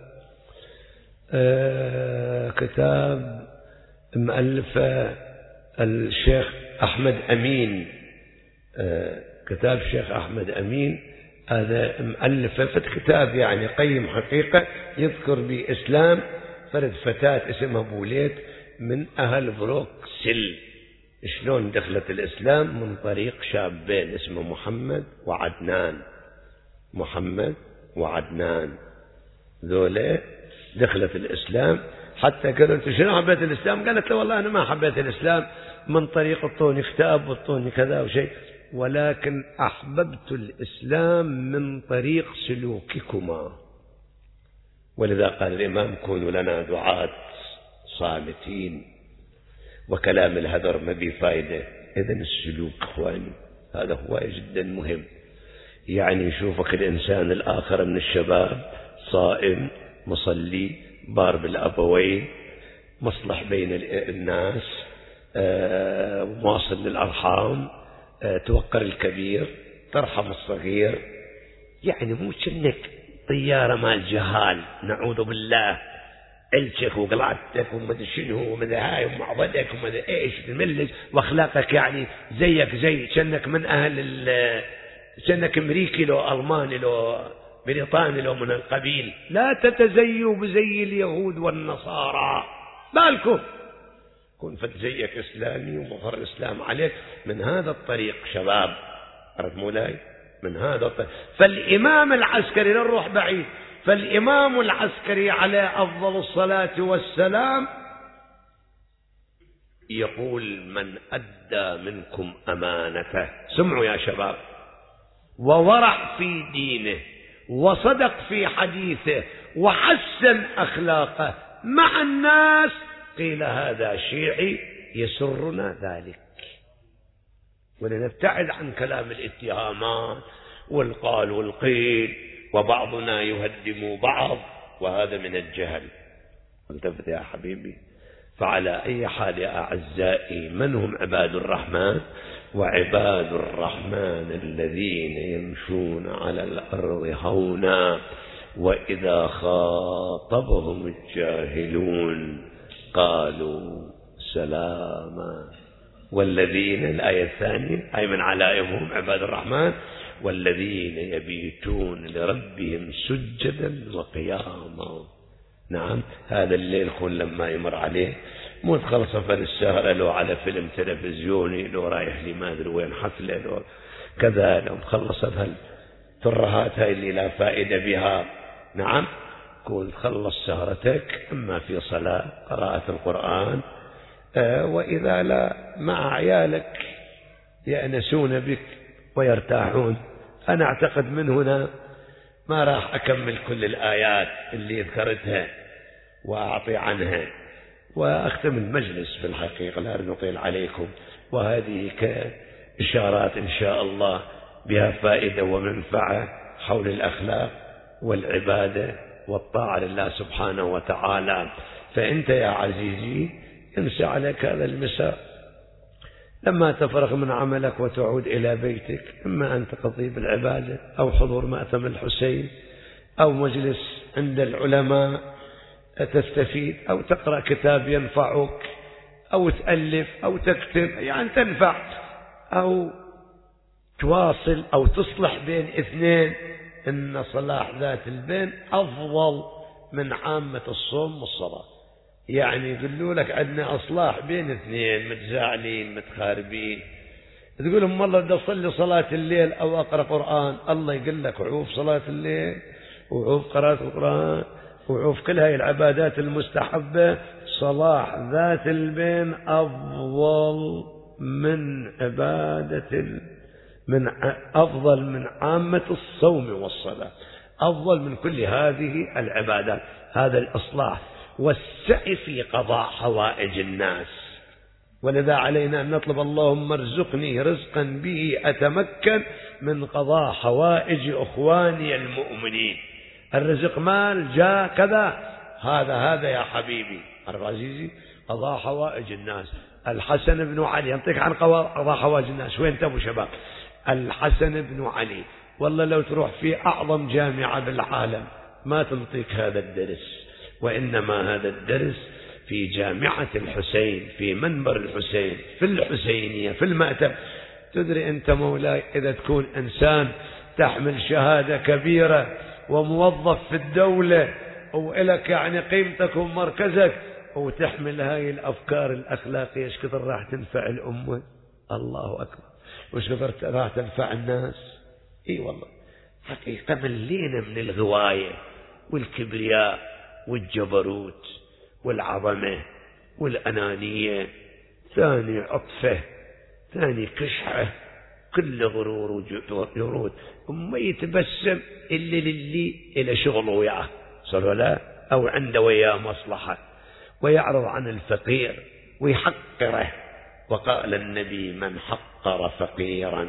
آه كتاب مؤلفه الشيخ أحمد أمين، آه كتاب الشيخ أحمد أمين، هذا مؤلفه فت كتاب يعني قيم حقيقة، يذكر بإسلام فرد فتاة اسمها بوليت من أهل بروكسل، شلون دخلت الإسلام من طريق شابين اسمه محمد وعدنان. محمد وعدنان ذولا دخلت الإسلام، حتى قالوا أنت شنو حبيت الإسلام؟ قالت له والله أنا ما حبيت الإسلام من طريق الطوني كتاب والطوني كذا وشيء، ولكن أحببت الإسلام من طريق سلوككما. ولذا قال الإمام كونوا لنا دعاة صامتين، وكلام الهذر ما بيه فايدة. إذن السلوك إخواني هذا هو جدا مهم. يعني يشوفك الإنسان الآخر من الشباب صائم مصلي بار بالأبوين مصلح بين الناس، آه، مواصل للأرحام، توقر الكبير ترحم الصغير، يعني مو كأنك طيارة مال جهال نعوذ بالله، علشك وقلعتك ومدري شنو ومدري هاي ومعبدك ومدري ايش تملج واخلاقك يعني زيك زي كأنك من اهل كأنك امريكي لو الماني لو بريطاني لو من القبيل. لا تتزيوا بزي اليهود والنصارى، بالكم كن فتزيك اسلامي ومظهر الاسلام عليك من هذا الطريق. شباب عرف مولاي من هذا الطريق. فالامام العسكري لا نروح بعيد، فالامام العسكري عليه افضل الصلاة والسلام يقول من ادى منكم امانته، سمعوا يا شباب، وورع في دينه وصدق في حديثه وحسن أخلاقه مع الناس، قيل هذا شيعي يسرنا ذلك. ولنبتعد عن كلام الاتهامات والقال والقيل، وبعضنا يهدم بعض، وهذا من الجهل. انتبه يا حبيبي. فعلى أي حال يا أعزائي، من هم عباد الرحمن؟ وعباد الرحمن الذين يمشون على الأرض هونا وإذا خاطبهم الجاهلون قالوا سلاما. والذين، الآية الثانية، أي من علائمهم عباد الرحمن والذين يبيتون لربهم سجدا وقياما. نعم، هذا الليل خل لما يمر عليه مو تخلص سفر السهرة لو على فيلم تلفزيوني لو رايح لي ما أدري وين حفلة لو كذا، لو مخلص هالترهات هاي اللي لا فائدة بها. نعم، كون تخلص سهرتك إما في صلاة قراءة القرآن، آه وإذا لا مع عيالك يأنسون بك ويرتاحون. أنا أعتقد من هنا ما راح أكمل كل الآيات اللي ذكرتها وأعطي عنها وأختم المجلس في الحقيقة، لا نطيل عليكم. وهذه كإشارات إن شاء الله بها فائدة ومنفعة حول الأخلاق والعبادة والطاعة لله سبحانه وتعالى. فأنت يا عزيزي امسى عليك هذا المساء لما تفرغ من عملك وتعود إلى بيتك، إما أن تقضي بالعبادة أو حضور مأتم الحسين أو مجلس عند العلماء تستفيد، أو تقرأ كتاب ينفعك، أو تألف أو تكتب يعني تنفع، أو تواصل أو تصلح بين اثنين. إن صلاح ذات البين أفضل من عامة الصوم والصلاة. يعني يقولوا لك عندنا أصلاح بين اثنين متزاعلين متخاربين، تقول لهم والله بدي أصلي صلاة الليل أو أقرأ قرآن، الله يقول لك عوف صلاة الليل وعوف قراءة القرآن وعوف كل هاي العبادات المستحبة. صلاح ذات البين أفضل من عبادة من أفضل من عامة الصوم والصلاة، أفضل من كل هذه العبادات. هذا الإصلاح والسعي في قضاء حوائج الناس. ولذا علينا أن نطلب اللهم ارزقني رزقا به أتمكن من قضاء حوائج أخواني المؤمنين. الرزق مال جاء كذا، هذا هذا يا حبيبي عزيزي قضاء حوائج الناس. الحسن بن علي ينطق عن قضاء حوائج الناس. وين تبوا شباب؟ الحسن بن علي والله لو تروح في أعظم جامعة بالعالم ما تنطيك هذا الدرس، وإنما هذا الدرس في جامعة الحسين، في منبر الحسين، في الحسينية، في المأتم. تدري أنت مولاي إذا تكون إنسان تحمل شهادة كبيرة وموظف في الدولة وإلك يعني قيمتك ومركزك، وتحمل هاي الأفكار الأخلاقية، ايش كثر راح تنفع الأمة؟ الله أكبر. وش كثر راح تنفع الناس؟ اي والله حقيقة ملينا من الغواية والكبرياء والجبروت والعظمة والأنانية. ثاني عطفة، ثاني كشحة، كل غرور وجرود. وما يتبسم إلا للي إلى شغل وياه صلوا لا أو عنده وياه مصلحة، ويعرض عن الفقير ويحقره. وقال النبي من حقر فقيرا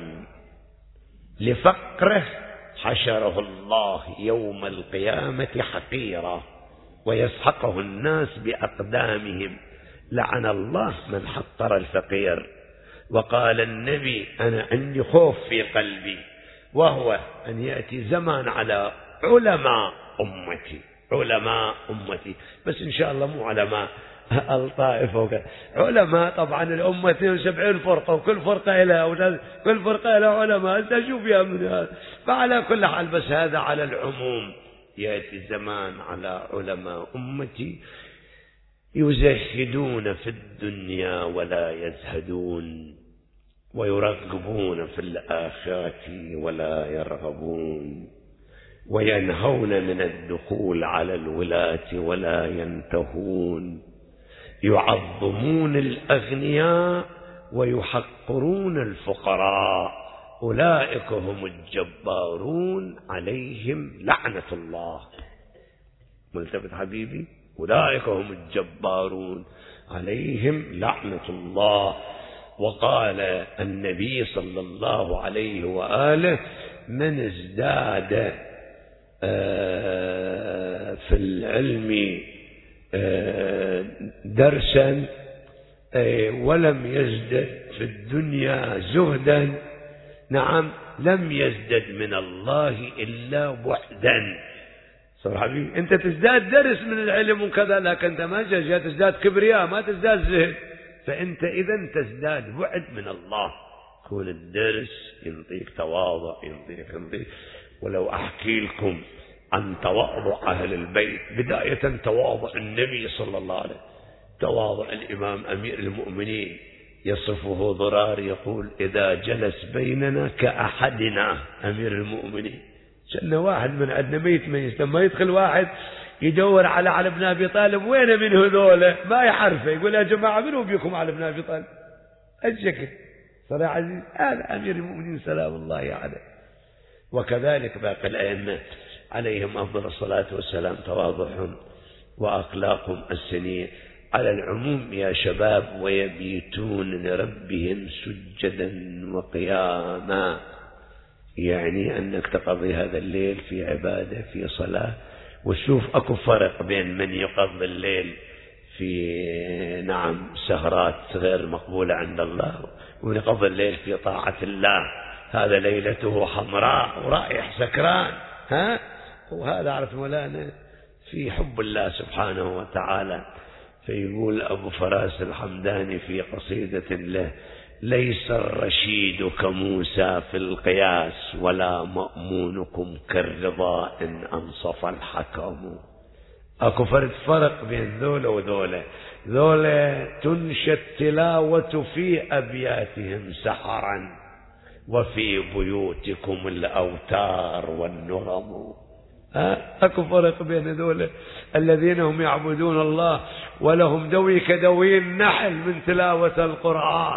لفقره حشره الله يوم القيامة حقيرا ويسحقه الناس بأقدامهم. لعن الله من حقر الفقير. وقال النبي أنا عندي خوف في قلبي، وهو أن يأتي زمان على علماء أمتي، علماء أمتي، بس إن شاء الله مو علماء الطائفة وكذا، علماء. طبعا الأمة اثنين وسبعين فرقة وكل فرقة لها كل فرقة لها علماء، أنت شوف يا من هذا. فعلى كل حال بس هذا على العموم، يأتي زمان على علماء أمتي يزهدون في الدنيا ولا يزهدون، ويرغبون في الآخرة ولا يرغبون، وينهون من الدخول على الولاة ولا ينتهون، يعظمون الأغنياء ويحقرون الفقراء، أولئك هم الجبارون عليهم لعنة الله. ملتفت حبيبي؟ أولئك هم الجبارون عليهم لعنة الله. وقال النبي صلى الله عليه وآله من ازداد في العلم درسا ولم يزدد في الدنيا زهدا، نعم، لم يزدد من الله إلا بعدا. صار حبيبي أنت تزداد درس من العلم وكذا، لكن أنت ما جاء تزداد كبرياء، ما تزداد زهد، فأنت إذن تزداد بعد من الله. كون الدرس ينطيك تواضع، ينطيك ينطيك. ولو أحكي لكم عن تواضع أهل البيت، بداية تواضع النبي صلى الله عليه وسلم، تواضع الإمام أمير المؤمنين يصفه ضرار يقول إذا جلس بيننا كأحدنا أمير المؤمنين. شأن واحد من عندنا ميت ميت، لما يدخل واحد يدور على علي بن أبي طالب، وين من هذول ما يحرفه، يقول يا جماعة منو بيكم علي بن أبي طالب؟ الشكل صلى عزيز هذا أمير المؤمنين سلام الله عليه. وكذلك باقي الأئمة عليهم أفضل الصلاة والسلام تواضعهم وأخلاقهم السنية. على العموم يا شباب، ويبيتون لربهم سجدا وقياما، يعني أنك تقضي هذا الليل في عبادة في صلاة. وشوف أكو فرق بين من يقضي الليل في نعم سهرات غير مقبولة عند الله، ومن يقضي الليل في طاعة الله، هذا ليلته حمراء ورائح سكران، ها، وهذا عرف مولانا في حب الله سبحانه وتعالى. فيقول أبو فراس الحمداني في قصيدة له: ليس الرشيد كموسى في القياس، ولا مأمونكم كالرضا إن أنصف الحكم. أكو فرد فرق بين ذولا وذولا. ذولا تنشى التلاوة في أبياتهم سحرا، وفي بيوتكم الأوتار والنغم. أكو فرق بين ذولا الذين هم يعبدون الله ولهم دوي كدوي النحل من تلاوة القرآن،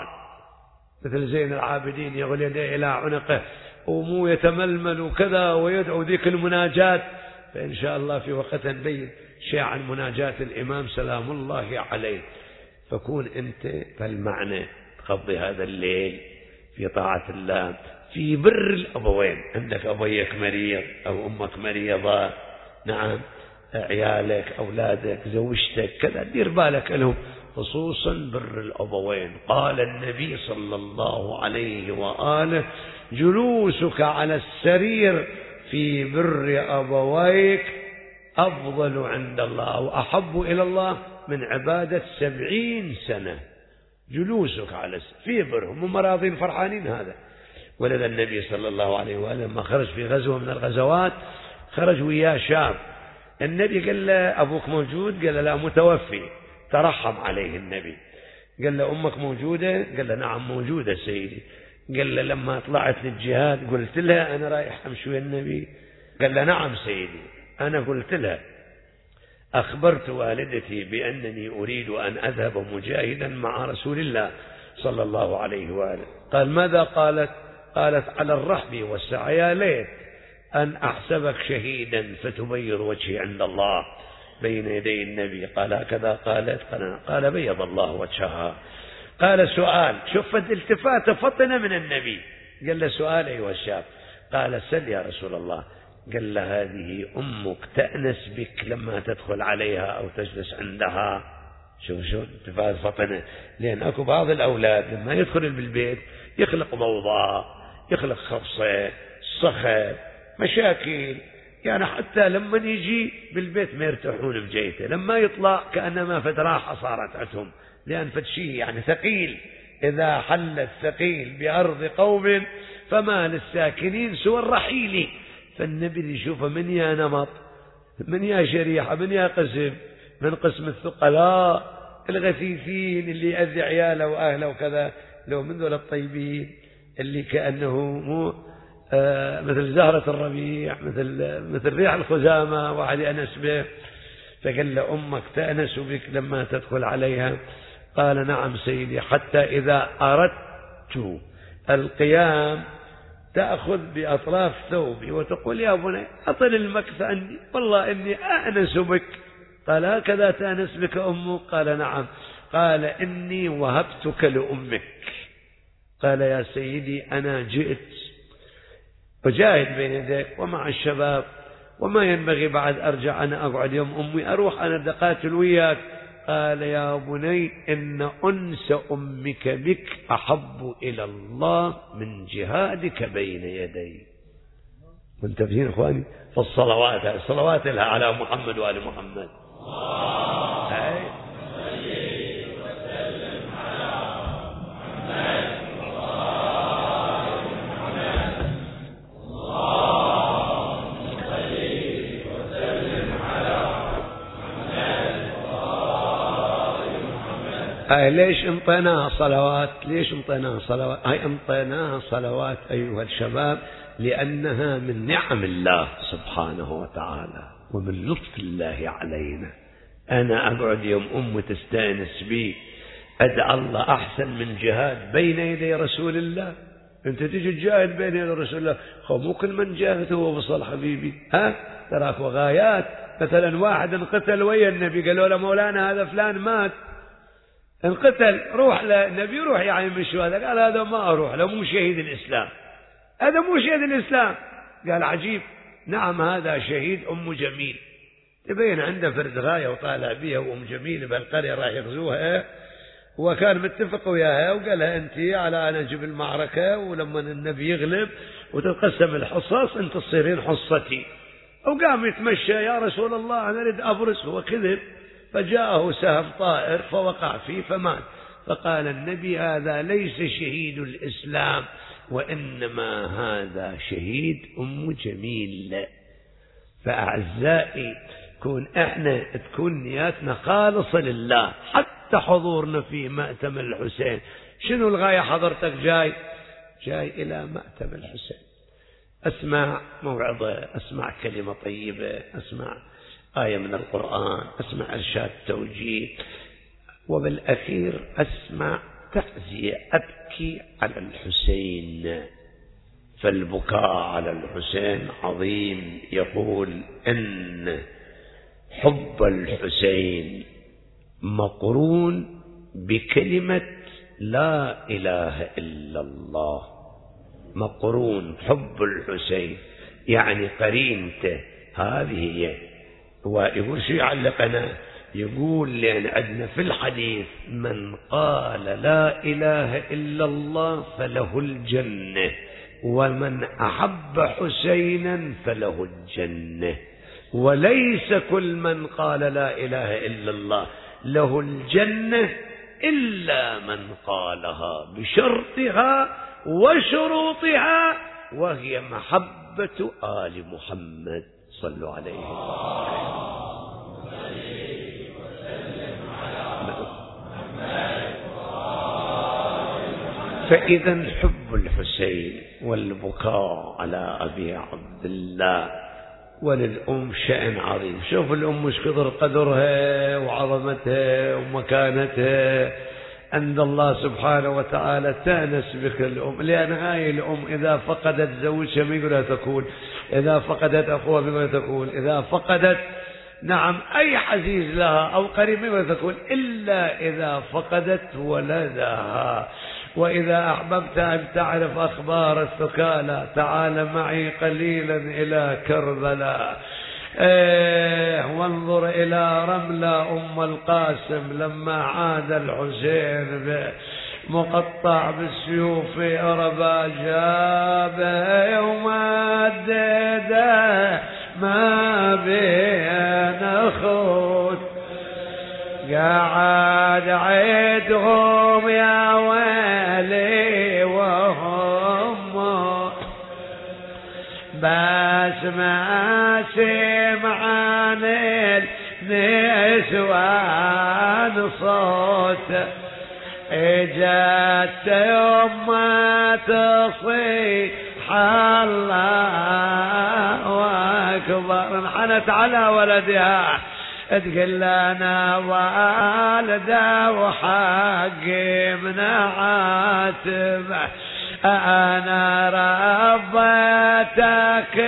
مثل زين العابدين يغل يديه إلى عنقه ومو يتململ وكذا ويدعو ذيك المناجات. فإن شاء الله في وقت نبين شيء عن مناجاة الإمام سلام الله عليه. فكون أنت فالمعنى تقضي هذا الليل في طاعة الله، في بر الأبوين. عندك أبويك مريض أو أمك مريضة، نعم، عيالك أولادك زوجتك كذا، دير بالك لهم، خصوصا بر الأبوين. قال النبي صلى الله عليه وآله: جلوسك على السرير في بر أبويك أفضل عند الله وأحب إلى الله من عبادة سبعين سنة. جلوسك على في برهم ومراضين فرحانين هذا. ولذا النبي صلى الله عليه وآله لما خرج في غزوة من الغزوات خرج وياه شاب. النبي قال له: أبوك موجود؟ قال له: لا، متوفي. ترحم عليه النبي. قال له: أمك موجودة؟ قال له: نعم موجودة سيدي. قال له: لما طلعت للجهاد قلت لها أنا رايح أمشي ويا النبي؟ قال له: نعم سيدي، أنا قلت لها، أخبرت والدتي بأنني أريد أن أذهب مجاهدا مع رسول الله صلى الله عليه وآله. قال: ماذا قالت؟ قالت: على الرحب والسعي، يا ليت أن أحسبك شهيدا فتبيض وجهي عند الله بين يدي النبي. قال: هكذا قالت؟ قال: قال: بيض الله وجهها. قال: سؤال. شفت التفاتة فطنة من النبي. قال له: سؤال أيها الشاب. قال: سل يا رسول الله. قال له: هذه أمك تأنس بك لما تدخل عليها أو تجلس عندها. شوف شلون ارتفاع الفطنة. لأن أكو بعض الأولاد لما يدخل بالبيت يخلق موضع، يخلق خفصة، صخب، مشاكل، يعني حتى لما يجي بالبيت ما يرتاحون بجيته، لما يطلع كأنما فد راحة صارت عندهم، لأن فد شيء يعني ثقيل. إذا حل الثقيل بأرض قوم فما للساكنين سوى الرحيل. فالنبي يشوفه من يا نمط، من يا شريحة، من يا قسم، من قسم الثقلاء الغثيثين اللي يأذي عياله وأهله وكذا، لو من ذول الطيبين اللي كأنه مو آه مثل زهرة الربيع، مثل مثل ريح الخزامة واحد يأنس به. فقال له أمك تأنس بك لما تدخل عليها؟ قال نعم سيدي، حتى إذا أردت القيام تأخذ بأطراف ثوبي وتقول يا بني أطل المكث عندي، والله إني أأنس بك. قال هكذا تأنس بك أمك؟ قال نعم. قال إني وهبتك لأمك. قال يا سيدي أنا جئت وجاهد بين يديك ومع الشباب، وما ينبغي بعد أرجع أنا أقعد يوم أمي، أروح أنا دقاتل وياك. قال يا بني إن أنس أمك بك أحب إلى الله من جهادك بين يدي. منتبهين إخواني؟ فالصلوات الصلوات لها على محمد وآل محمد. هاي هاي ليش انطيناها صلوات؟ ليش انطيناها صلوات؟ هاي انطيناها صلوات أيها الشباب لأنها من نعم الله سبحانه وتعالى ومن لطف الله علينا. أنا أقعد يوم أمي تستأنس بي، أدعى الله أحسن من جهاد بين يدي رسول الله. أنت تجي تجاهد بين يدي رسول الله، خو مو كل من جاهد هو وصل حبيبي. ها تراك وغايات. مثلا واحد انقتل ويا النبي، قالوا له مولانا هذا فلان مات انقتل، روح للنبي، روح يعني من الشهداء. قال هذا ما أروح له، مو شهيد الإسلام، هذا مو شهيد الإسلام. قال عجيب، نعم هذا شهيد أم جميل. تبين عنده فرد غاية وطالع بيها، وأم جميل بالقرية راح يغزوها، وكان متفق وياها وقال لها أنت على أنا أجيب المعركة، ولما النبي يغلب وتتقسم الحصص أنت تصيرين حصتي. وقام يتمشى، يا رسول الله أنا أريد أبرز. هو كذب، فجاءه سهم طائر فوقع فيه فمات. فقال النبي هذا ليس شهيد الإسلام، وإنما هذا شهيد أم جميل. فأعزائي كون احنا تكون نياتنا خالصة لله، حتى حضورنا في مأتم الحسين. شنو الغاية حضرتك جاي؟ جاي إلى مأتم الحسين، أسمع موعظة، أسمع كلمة طيبة، أسمع آية من القرآن، أسمع إرشاد توجيه، وبالأخير أسمع تعزية، أبكي على الحسين. فالبكاء على الحسين عظيم. يقول إن حب الحسين مقرون بكلمة لا إله إلا الله، مقرون حب الحسين يعني قرينته هذه هي. ويقول شو يعلقنا؟ يقول لأن عندنا في الحديث من قال لا إله إلا الله فله الجنة، ومن أحب حسينا فله الجنة. وليس كل من قال لا إله إلا الله له الجنة إلا من قالها بشرطها وشروطها، وهي محبة آل محمد. صلوا عليه. فإذا حب الحسين والبكاء على أبي عبد الله وللأم شأن عظيم. شوف الأم مش قدر قدرها وعظمتها ومكانتها عند الله سبحانه وتعالى. تأنس بك الأم، لأن هاي الأم إذا فقدت زوجها من يقول تكون، إذا فقدت أخوها من تكون، إذا فقدت نعم أي عزيز لها أو قريب من تكون، إلا إذا فقدت ولدها. وإذا أحببت أن تعرف أخبار الثكالى تعال معي قليلا إلى كربلاء. إيه وانظر إلى رملة أم القاسم لما عاد الحسين مقطع بالسيوف أربا جابه يوم الديدة ما بين خوت قاعد عيدهم يا ويلي وهم بس ما سمعان النسوان صوت اجت يوم ما تصيح الله اكبر انحنت على ولدها تقول انا والده وحقي من عاتب انا ربيتك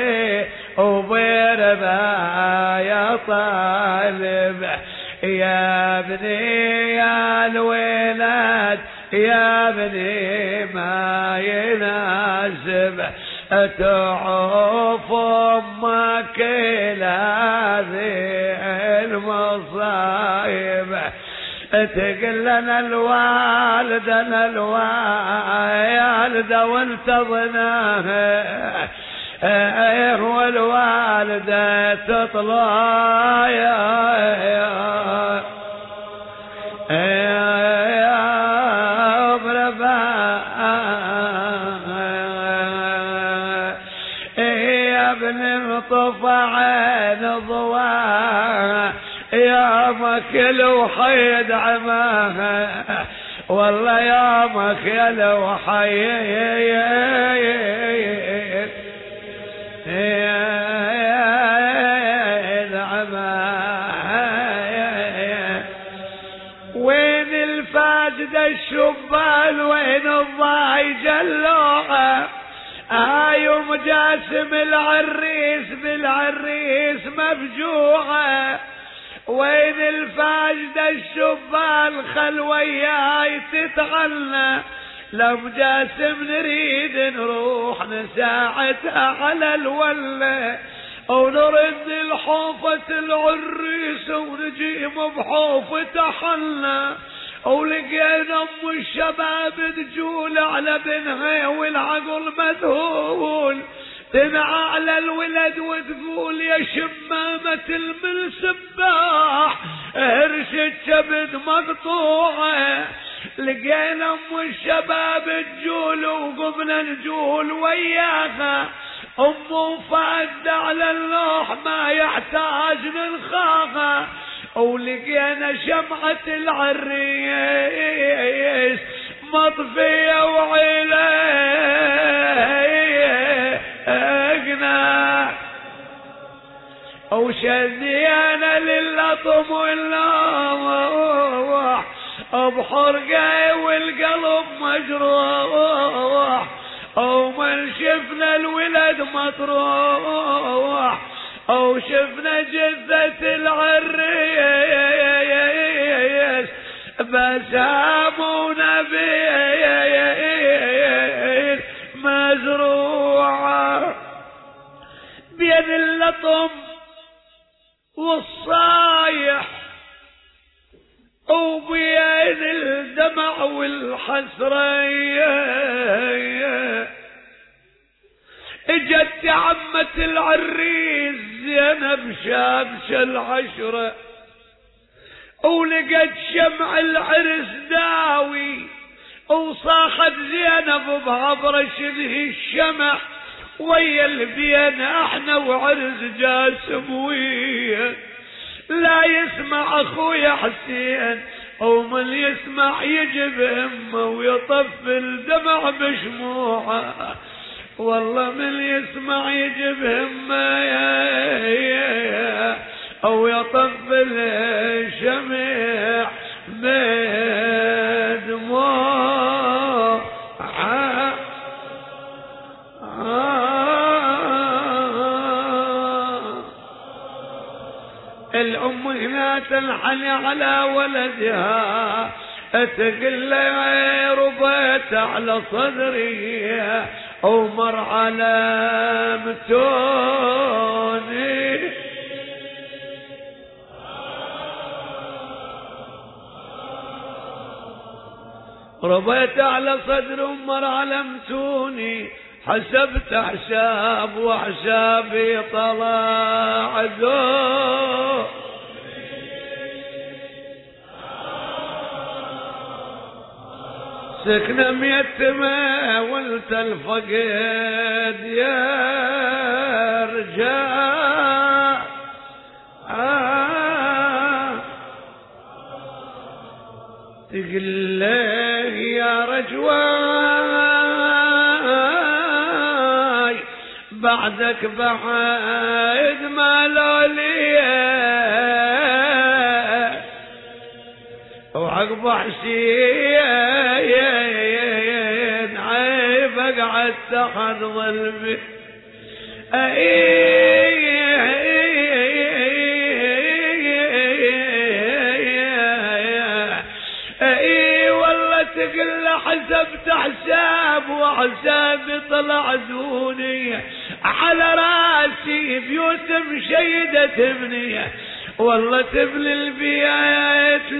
وبربايا طالب يا ابني يا الولد يا ابني ما يناسب تعوف امك لهذه المصايب تقول لنا الوالد انا الوالده وانتظرناها ايه والوالده تطلع يا يا يا ابن انطفى عين ضواها يا مكل وحيد عماها والله يا مكل وحيد عماها وين الفاجد الشبال وين الضاي جلوها يوم جاسم العريس بالعريس مفجوعة وين الفاجدة الشبال خل وياي تتغنى لو جاسم نريد نروح نساعدها على الولة ونرد الحوفة العريس ونجيب بحوفة حنا ولقينا ام الشباب تجول على بنها والعقل مذهول تنعى على الولد وتقول يا شمامة المنسباح هرشة شبد مقطوعة لقينا ام الشباب تجول وقمنا نجول وياها ام فاد على اللوح ما يحتاج ننخاها ولقينا شمعة العريس مطفية وعلاقنا وشذينا للطم واللوح بحرقة والقلب مجروح ومن شفنا الولد مطروح او شفنا جثة العريس بسامونا بين مزروعة بين اللطم والصايح وبين الدمع والحسرية اجت عمة العريس زينب شابش العشرة ولقت شمع العرس داوي وصاخت زينب بعبر شبه الشمع ويا البين احنا وعرس جاسم ويا لا يسمع اخويا حسين ومن يسمع يجب همه ويطفل دمع بشموعه والله من يسمع يجب همه يا او يطفل شمع بدموع الام هنا تنحني على ولدها تقل لي ربيت على صدري ومر على متوني ربيت على صدر أمر علمتوني حسبت حساب وحسابي طلع عدو سكنة ميتمة ولت الفقد يا رجال آه تقل له يا رجواي بعدك بعد ما لوليه وعقب حسين عيب اقعد تحت ظلمي اي والله تقل حسبت حساب وحسابي طلع دوني على راسي بيوت مشيدة تبني والله تبني البيت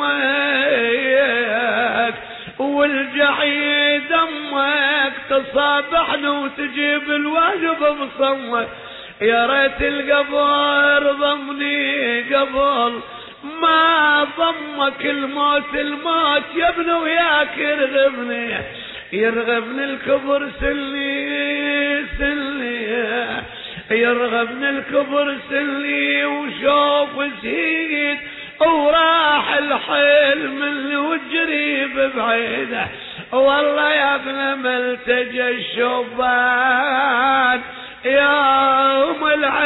لامك والجحيد امك تصابحنا وتجيب الواجب مصمك يا ريت القبر ضمني قبل ما ضمك الموت الموت يا ابن وياك يرغبني يرغبني الكبر سلي سلي يرغبني الكبر سلي وشوف زيد وراح الحلم اللي وجريب بعيده والله يا ابن ملتجى الشبان يوم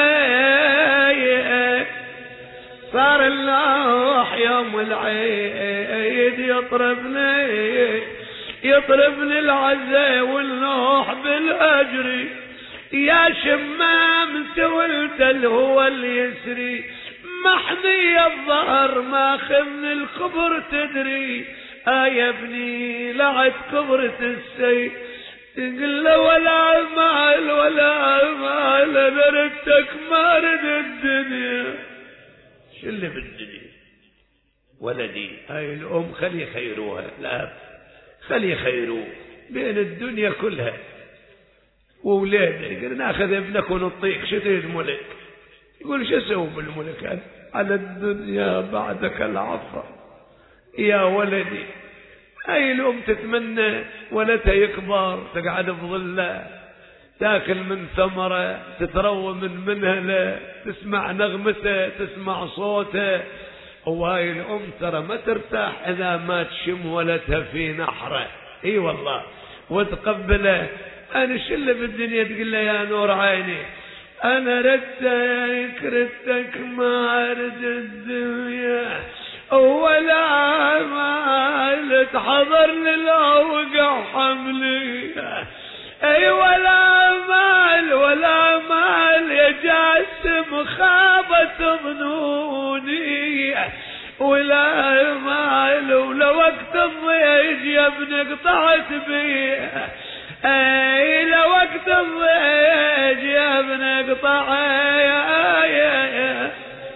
العيد صار اللوح يوم العيد يطربني يطربني العزة والنوح بالأجري يا شمام سولت الهوى اليسري محني الظهر ما خذني الكبر تدري آه يا ابني لعد كبرة السيد تقول له ولا مال ولا مال انا ردتك ما رد الدنيا شو اللي بالدنيا ولدي هاي الام خلي خيروها الاب خلي خيروه بين الدنيا كلها وولاده يقول ناخذ ابنك ونطيق شو تريد ملك يقول شو اسوي بالملك أنا على الدنيا بعدك العفو يا ولدي هاي الام تتمنى ولدها يكبر تقعد بظله تاكل من ثمره تتروى من منهله تسمع نغمته تسمع صوته وهاي الام ترى ما ترتاح اذا ما تشم ولدها في نحره اي والله وتقبله انا شو اللي بالدنيا تقول له يا نور عيني انا ردتك ردتك ما ارد الدنيا ولا مال تحضر لي لو وقع حملي اي ولا مال ولا مال يا جاسم خابت ظنوني ولا مال ولا وقت الضيج يا ابن قطعت بيه اي لوقت الضيج يا ابن قطع يا يا يا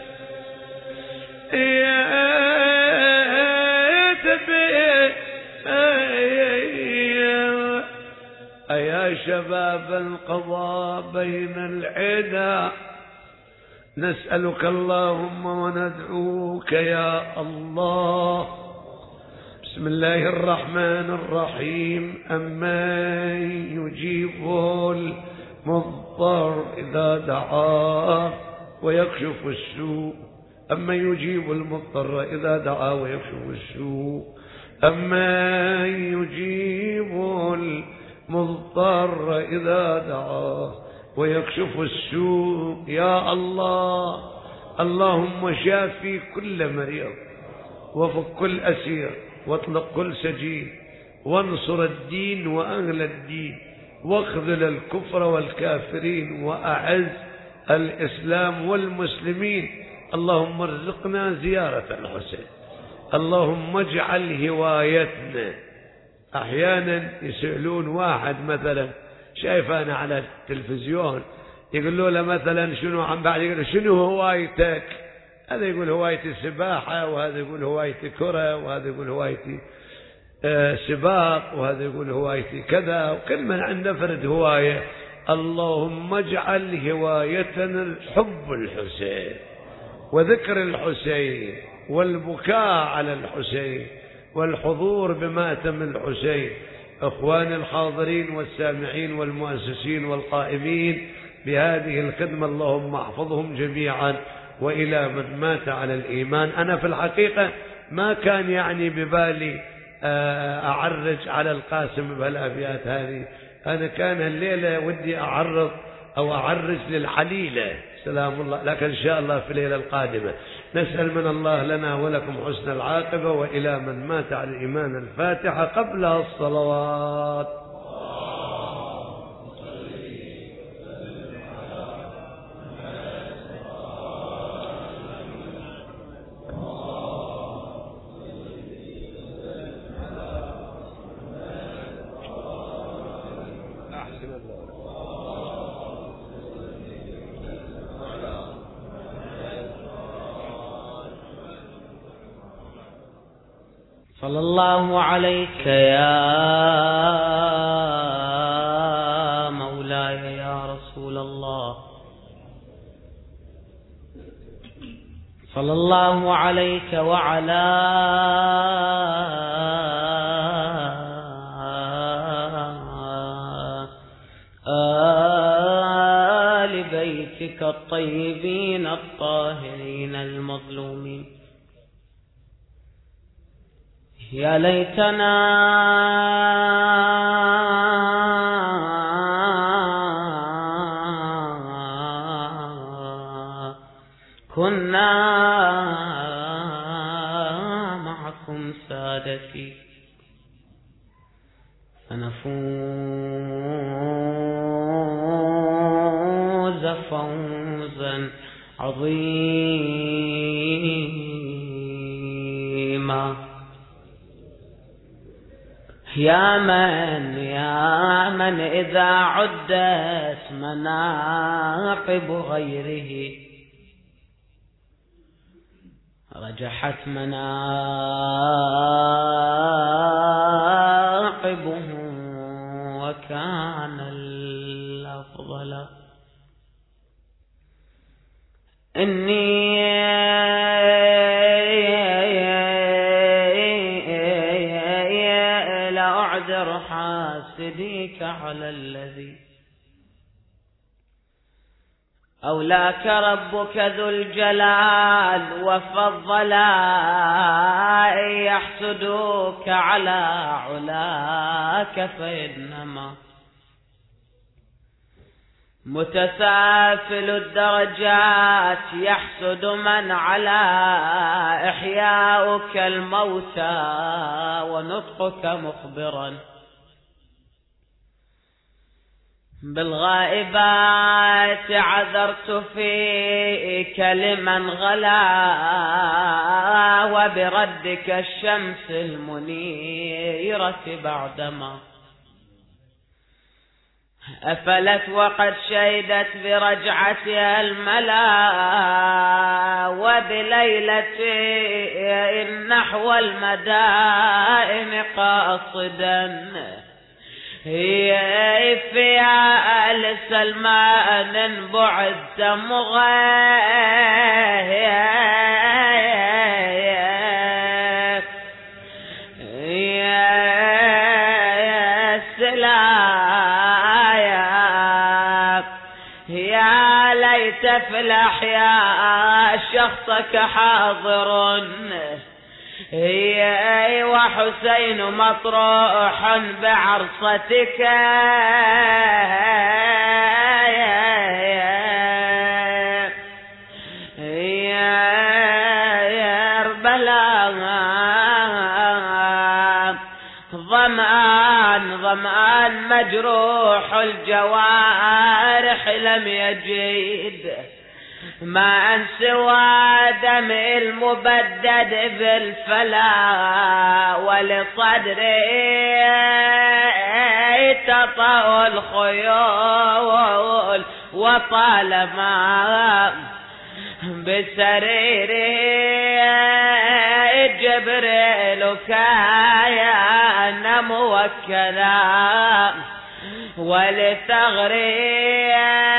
يا شباب القضاء بين العدا نسألك اللهم وندعوك يا الله بسم الله الرحمن الرحيم أمن يجيب المضطر إذا دعاه ويكشف السوء أمن يجيب المضطر إذا دعاه ويكشف السوء أمن يجيب المضطر إذا دعاه ويكشف السوء يا الله اللهم شافي كل مريض وفك كل أسير واطلق كل سجين وانصر الدين وأهل الدين واخذل الكفر والكافرين وأعز الإسلام والمسلمين اللهم ارزقنا زيارة الحسين اللهم اجعل هوايتنا أحيانا يسألون واحد مثلا شايف أنا على التلفزيون يقول له مثلا شنو عم بعد يقول شنو هوايتك هذا يقول هوايتي السباحة وهذا يقول هوايتي كرة وهذا يقول هوايتي آه سباق، وهذا يقول هوايتي كذا، وكل من عنده فرد هواية. اللهم اجعل هوايتنا حب الحسين وذكر الحسين والبكاء على الحسين والحضور بماتم الحسين. إخواني الحاضرين والسامعين والمؤسسين والقائمين بهذه الخدمة، اللهم احفظهم جميعا وإلى من مات على الإيمان. أنا في الحقيقة ما كان يعني ببالي أعرج على القاسم بهالأبيات هذه، أنا كان الليلة ودي أعرض أو أعرج للحليلة سلام الله، لكن إن شاء الله في الليلة القادمة. نسأل من الله لنا ولكم حسن العاقبة، وإلى من مات على الإيمان الفاتحة قبلها الصلوات. صلى الله عليك يا مولاي يا رسول الله، صلى الله عليك وعلى آل بيتك الطيبين الطاهرين المظلومين. يا ليتنا كنا معكم سادتي فنفوز فوزا عظيما. يا من يا من إذا عدت مناقب غيره رجحت مناقبه وكان الأفضل. إني لأعذر حاسديك على الذي أولاك ربك ذو الجلال وفضل يحسدوك على علاك، فإنما متسافل الدرجات يحسد من على إحياؤك الموتى ونطقك مخبرا بالغائبات. عذرت فيك لمن غلا وبردك الشمس المنيرة بعدما أفلت وقد شيدت برجعتها الملا وبليلة نحو المدائن قاصدا. هي في آل سلمان بعدت مغايب يا سلايا، يا ليت في الأحياء شخصك حاضر. هي وحسين مطروح بعرصتك يا ربلا. ظمآن ظمآن مجروح الجوارح لم يجد ما سوى دم المبدد بالفلا، ولصدري تطأ الخيول وطالما بسريري جبريل كان موكلا ولثغري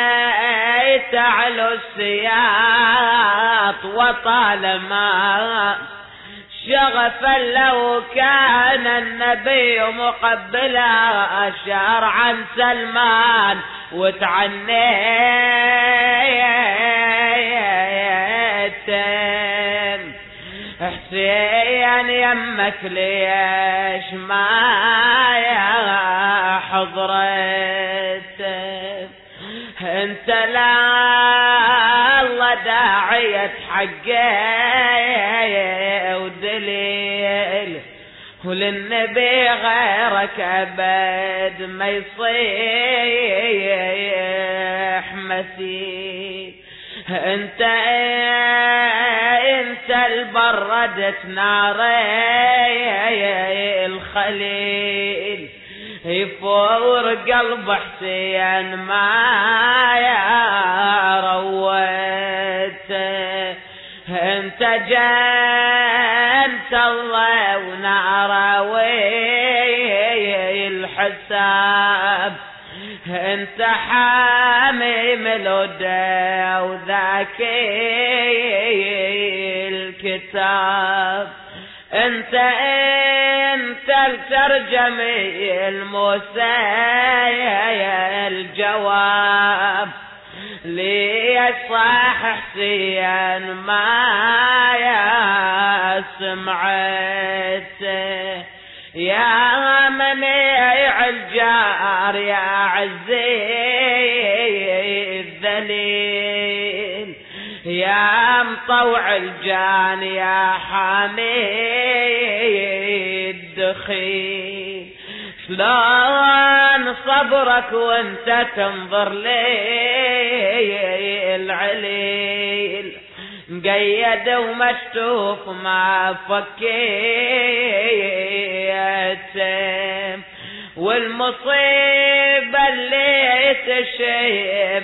تعلو السياط وطالما شغفا لو كان النبي مقبلا أشار عن سلمان وتعنيت حسين يمك ليش ما يا حضرت انت لا الله داعية حقي ودليل وللنبي غيرك أبد ما يصيح مثيل انت انت البردت ناري الخليل يفور قلب حسين ما يروت انت جنت الله وناروي الحساب انت حامي الهدى وذاكي الكتاب انت انت الترجمي الموسى الجواب لي صاح حسين ما يا سمعت يا منيع الجار يا عزي الذليل يا مطوع الجان يا حامي الدخيل شلون صبرك وانت تنظر لي العليل مقيد ومشتوف ما فكيت والمصيبة اللي تشيب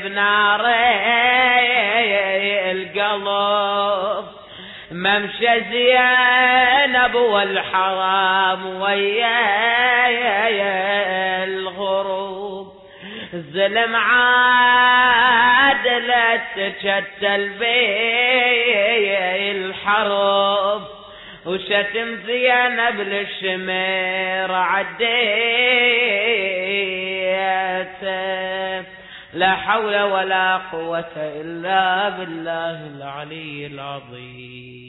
ناري القلب ممشى زينب والحرام وياي الغروب الظلم عادلت تشتل بي الحرب وشتم زينب للشمير عديت لا حول ولا قوة إلا بالله العلي العظيم.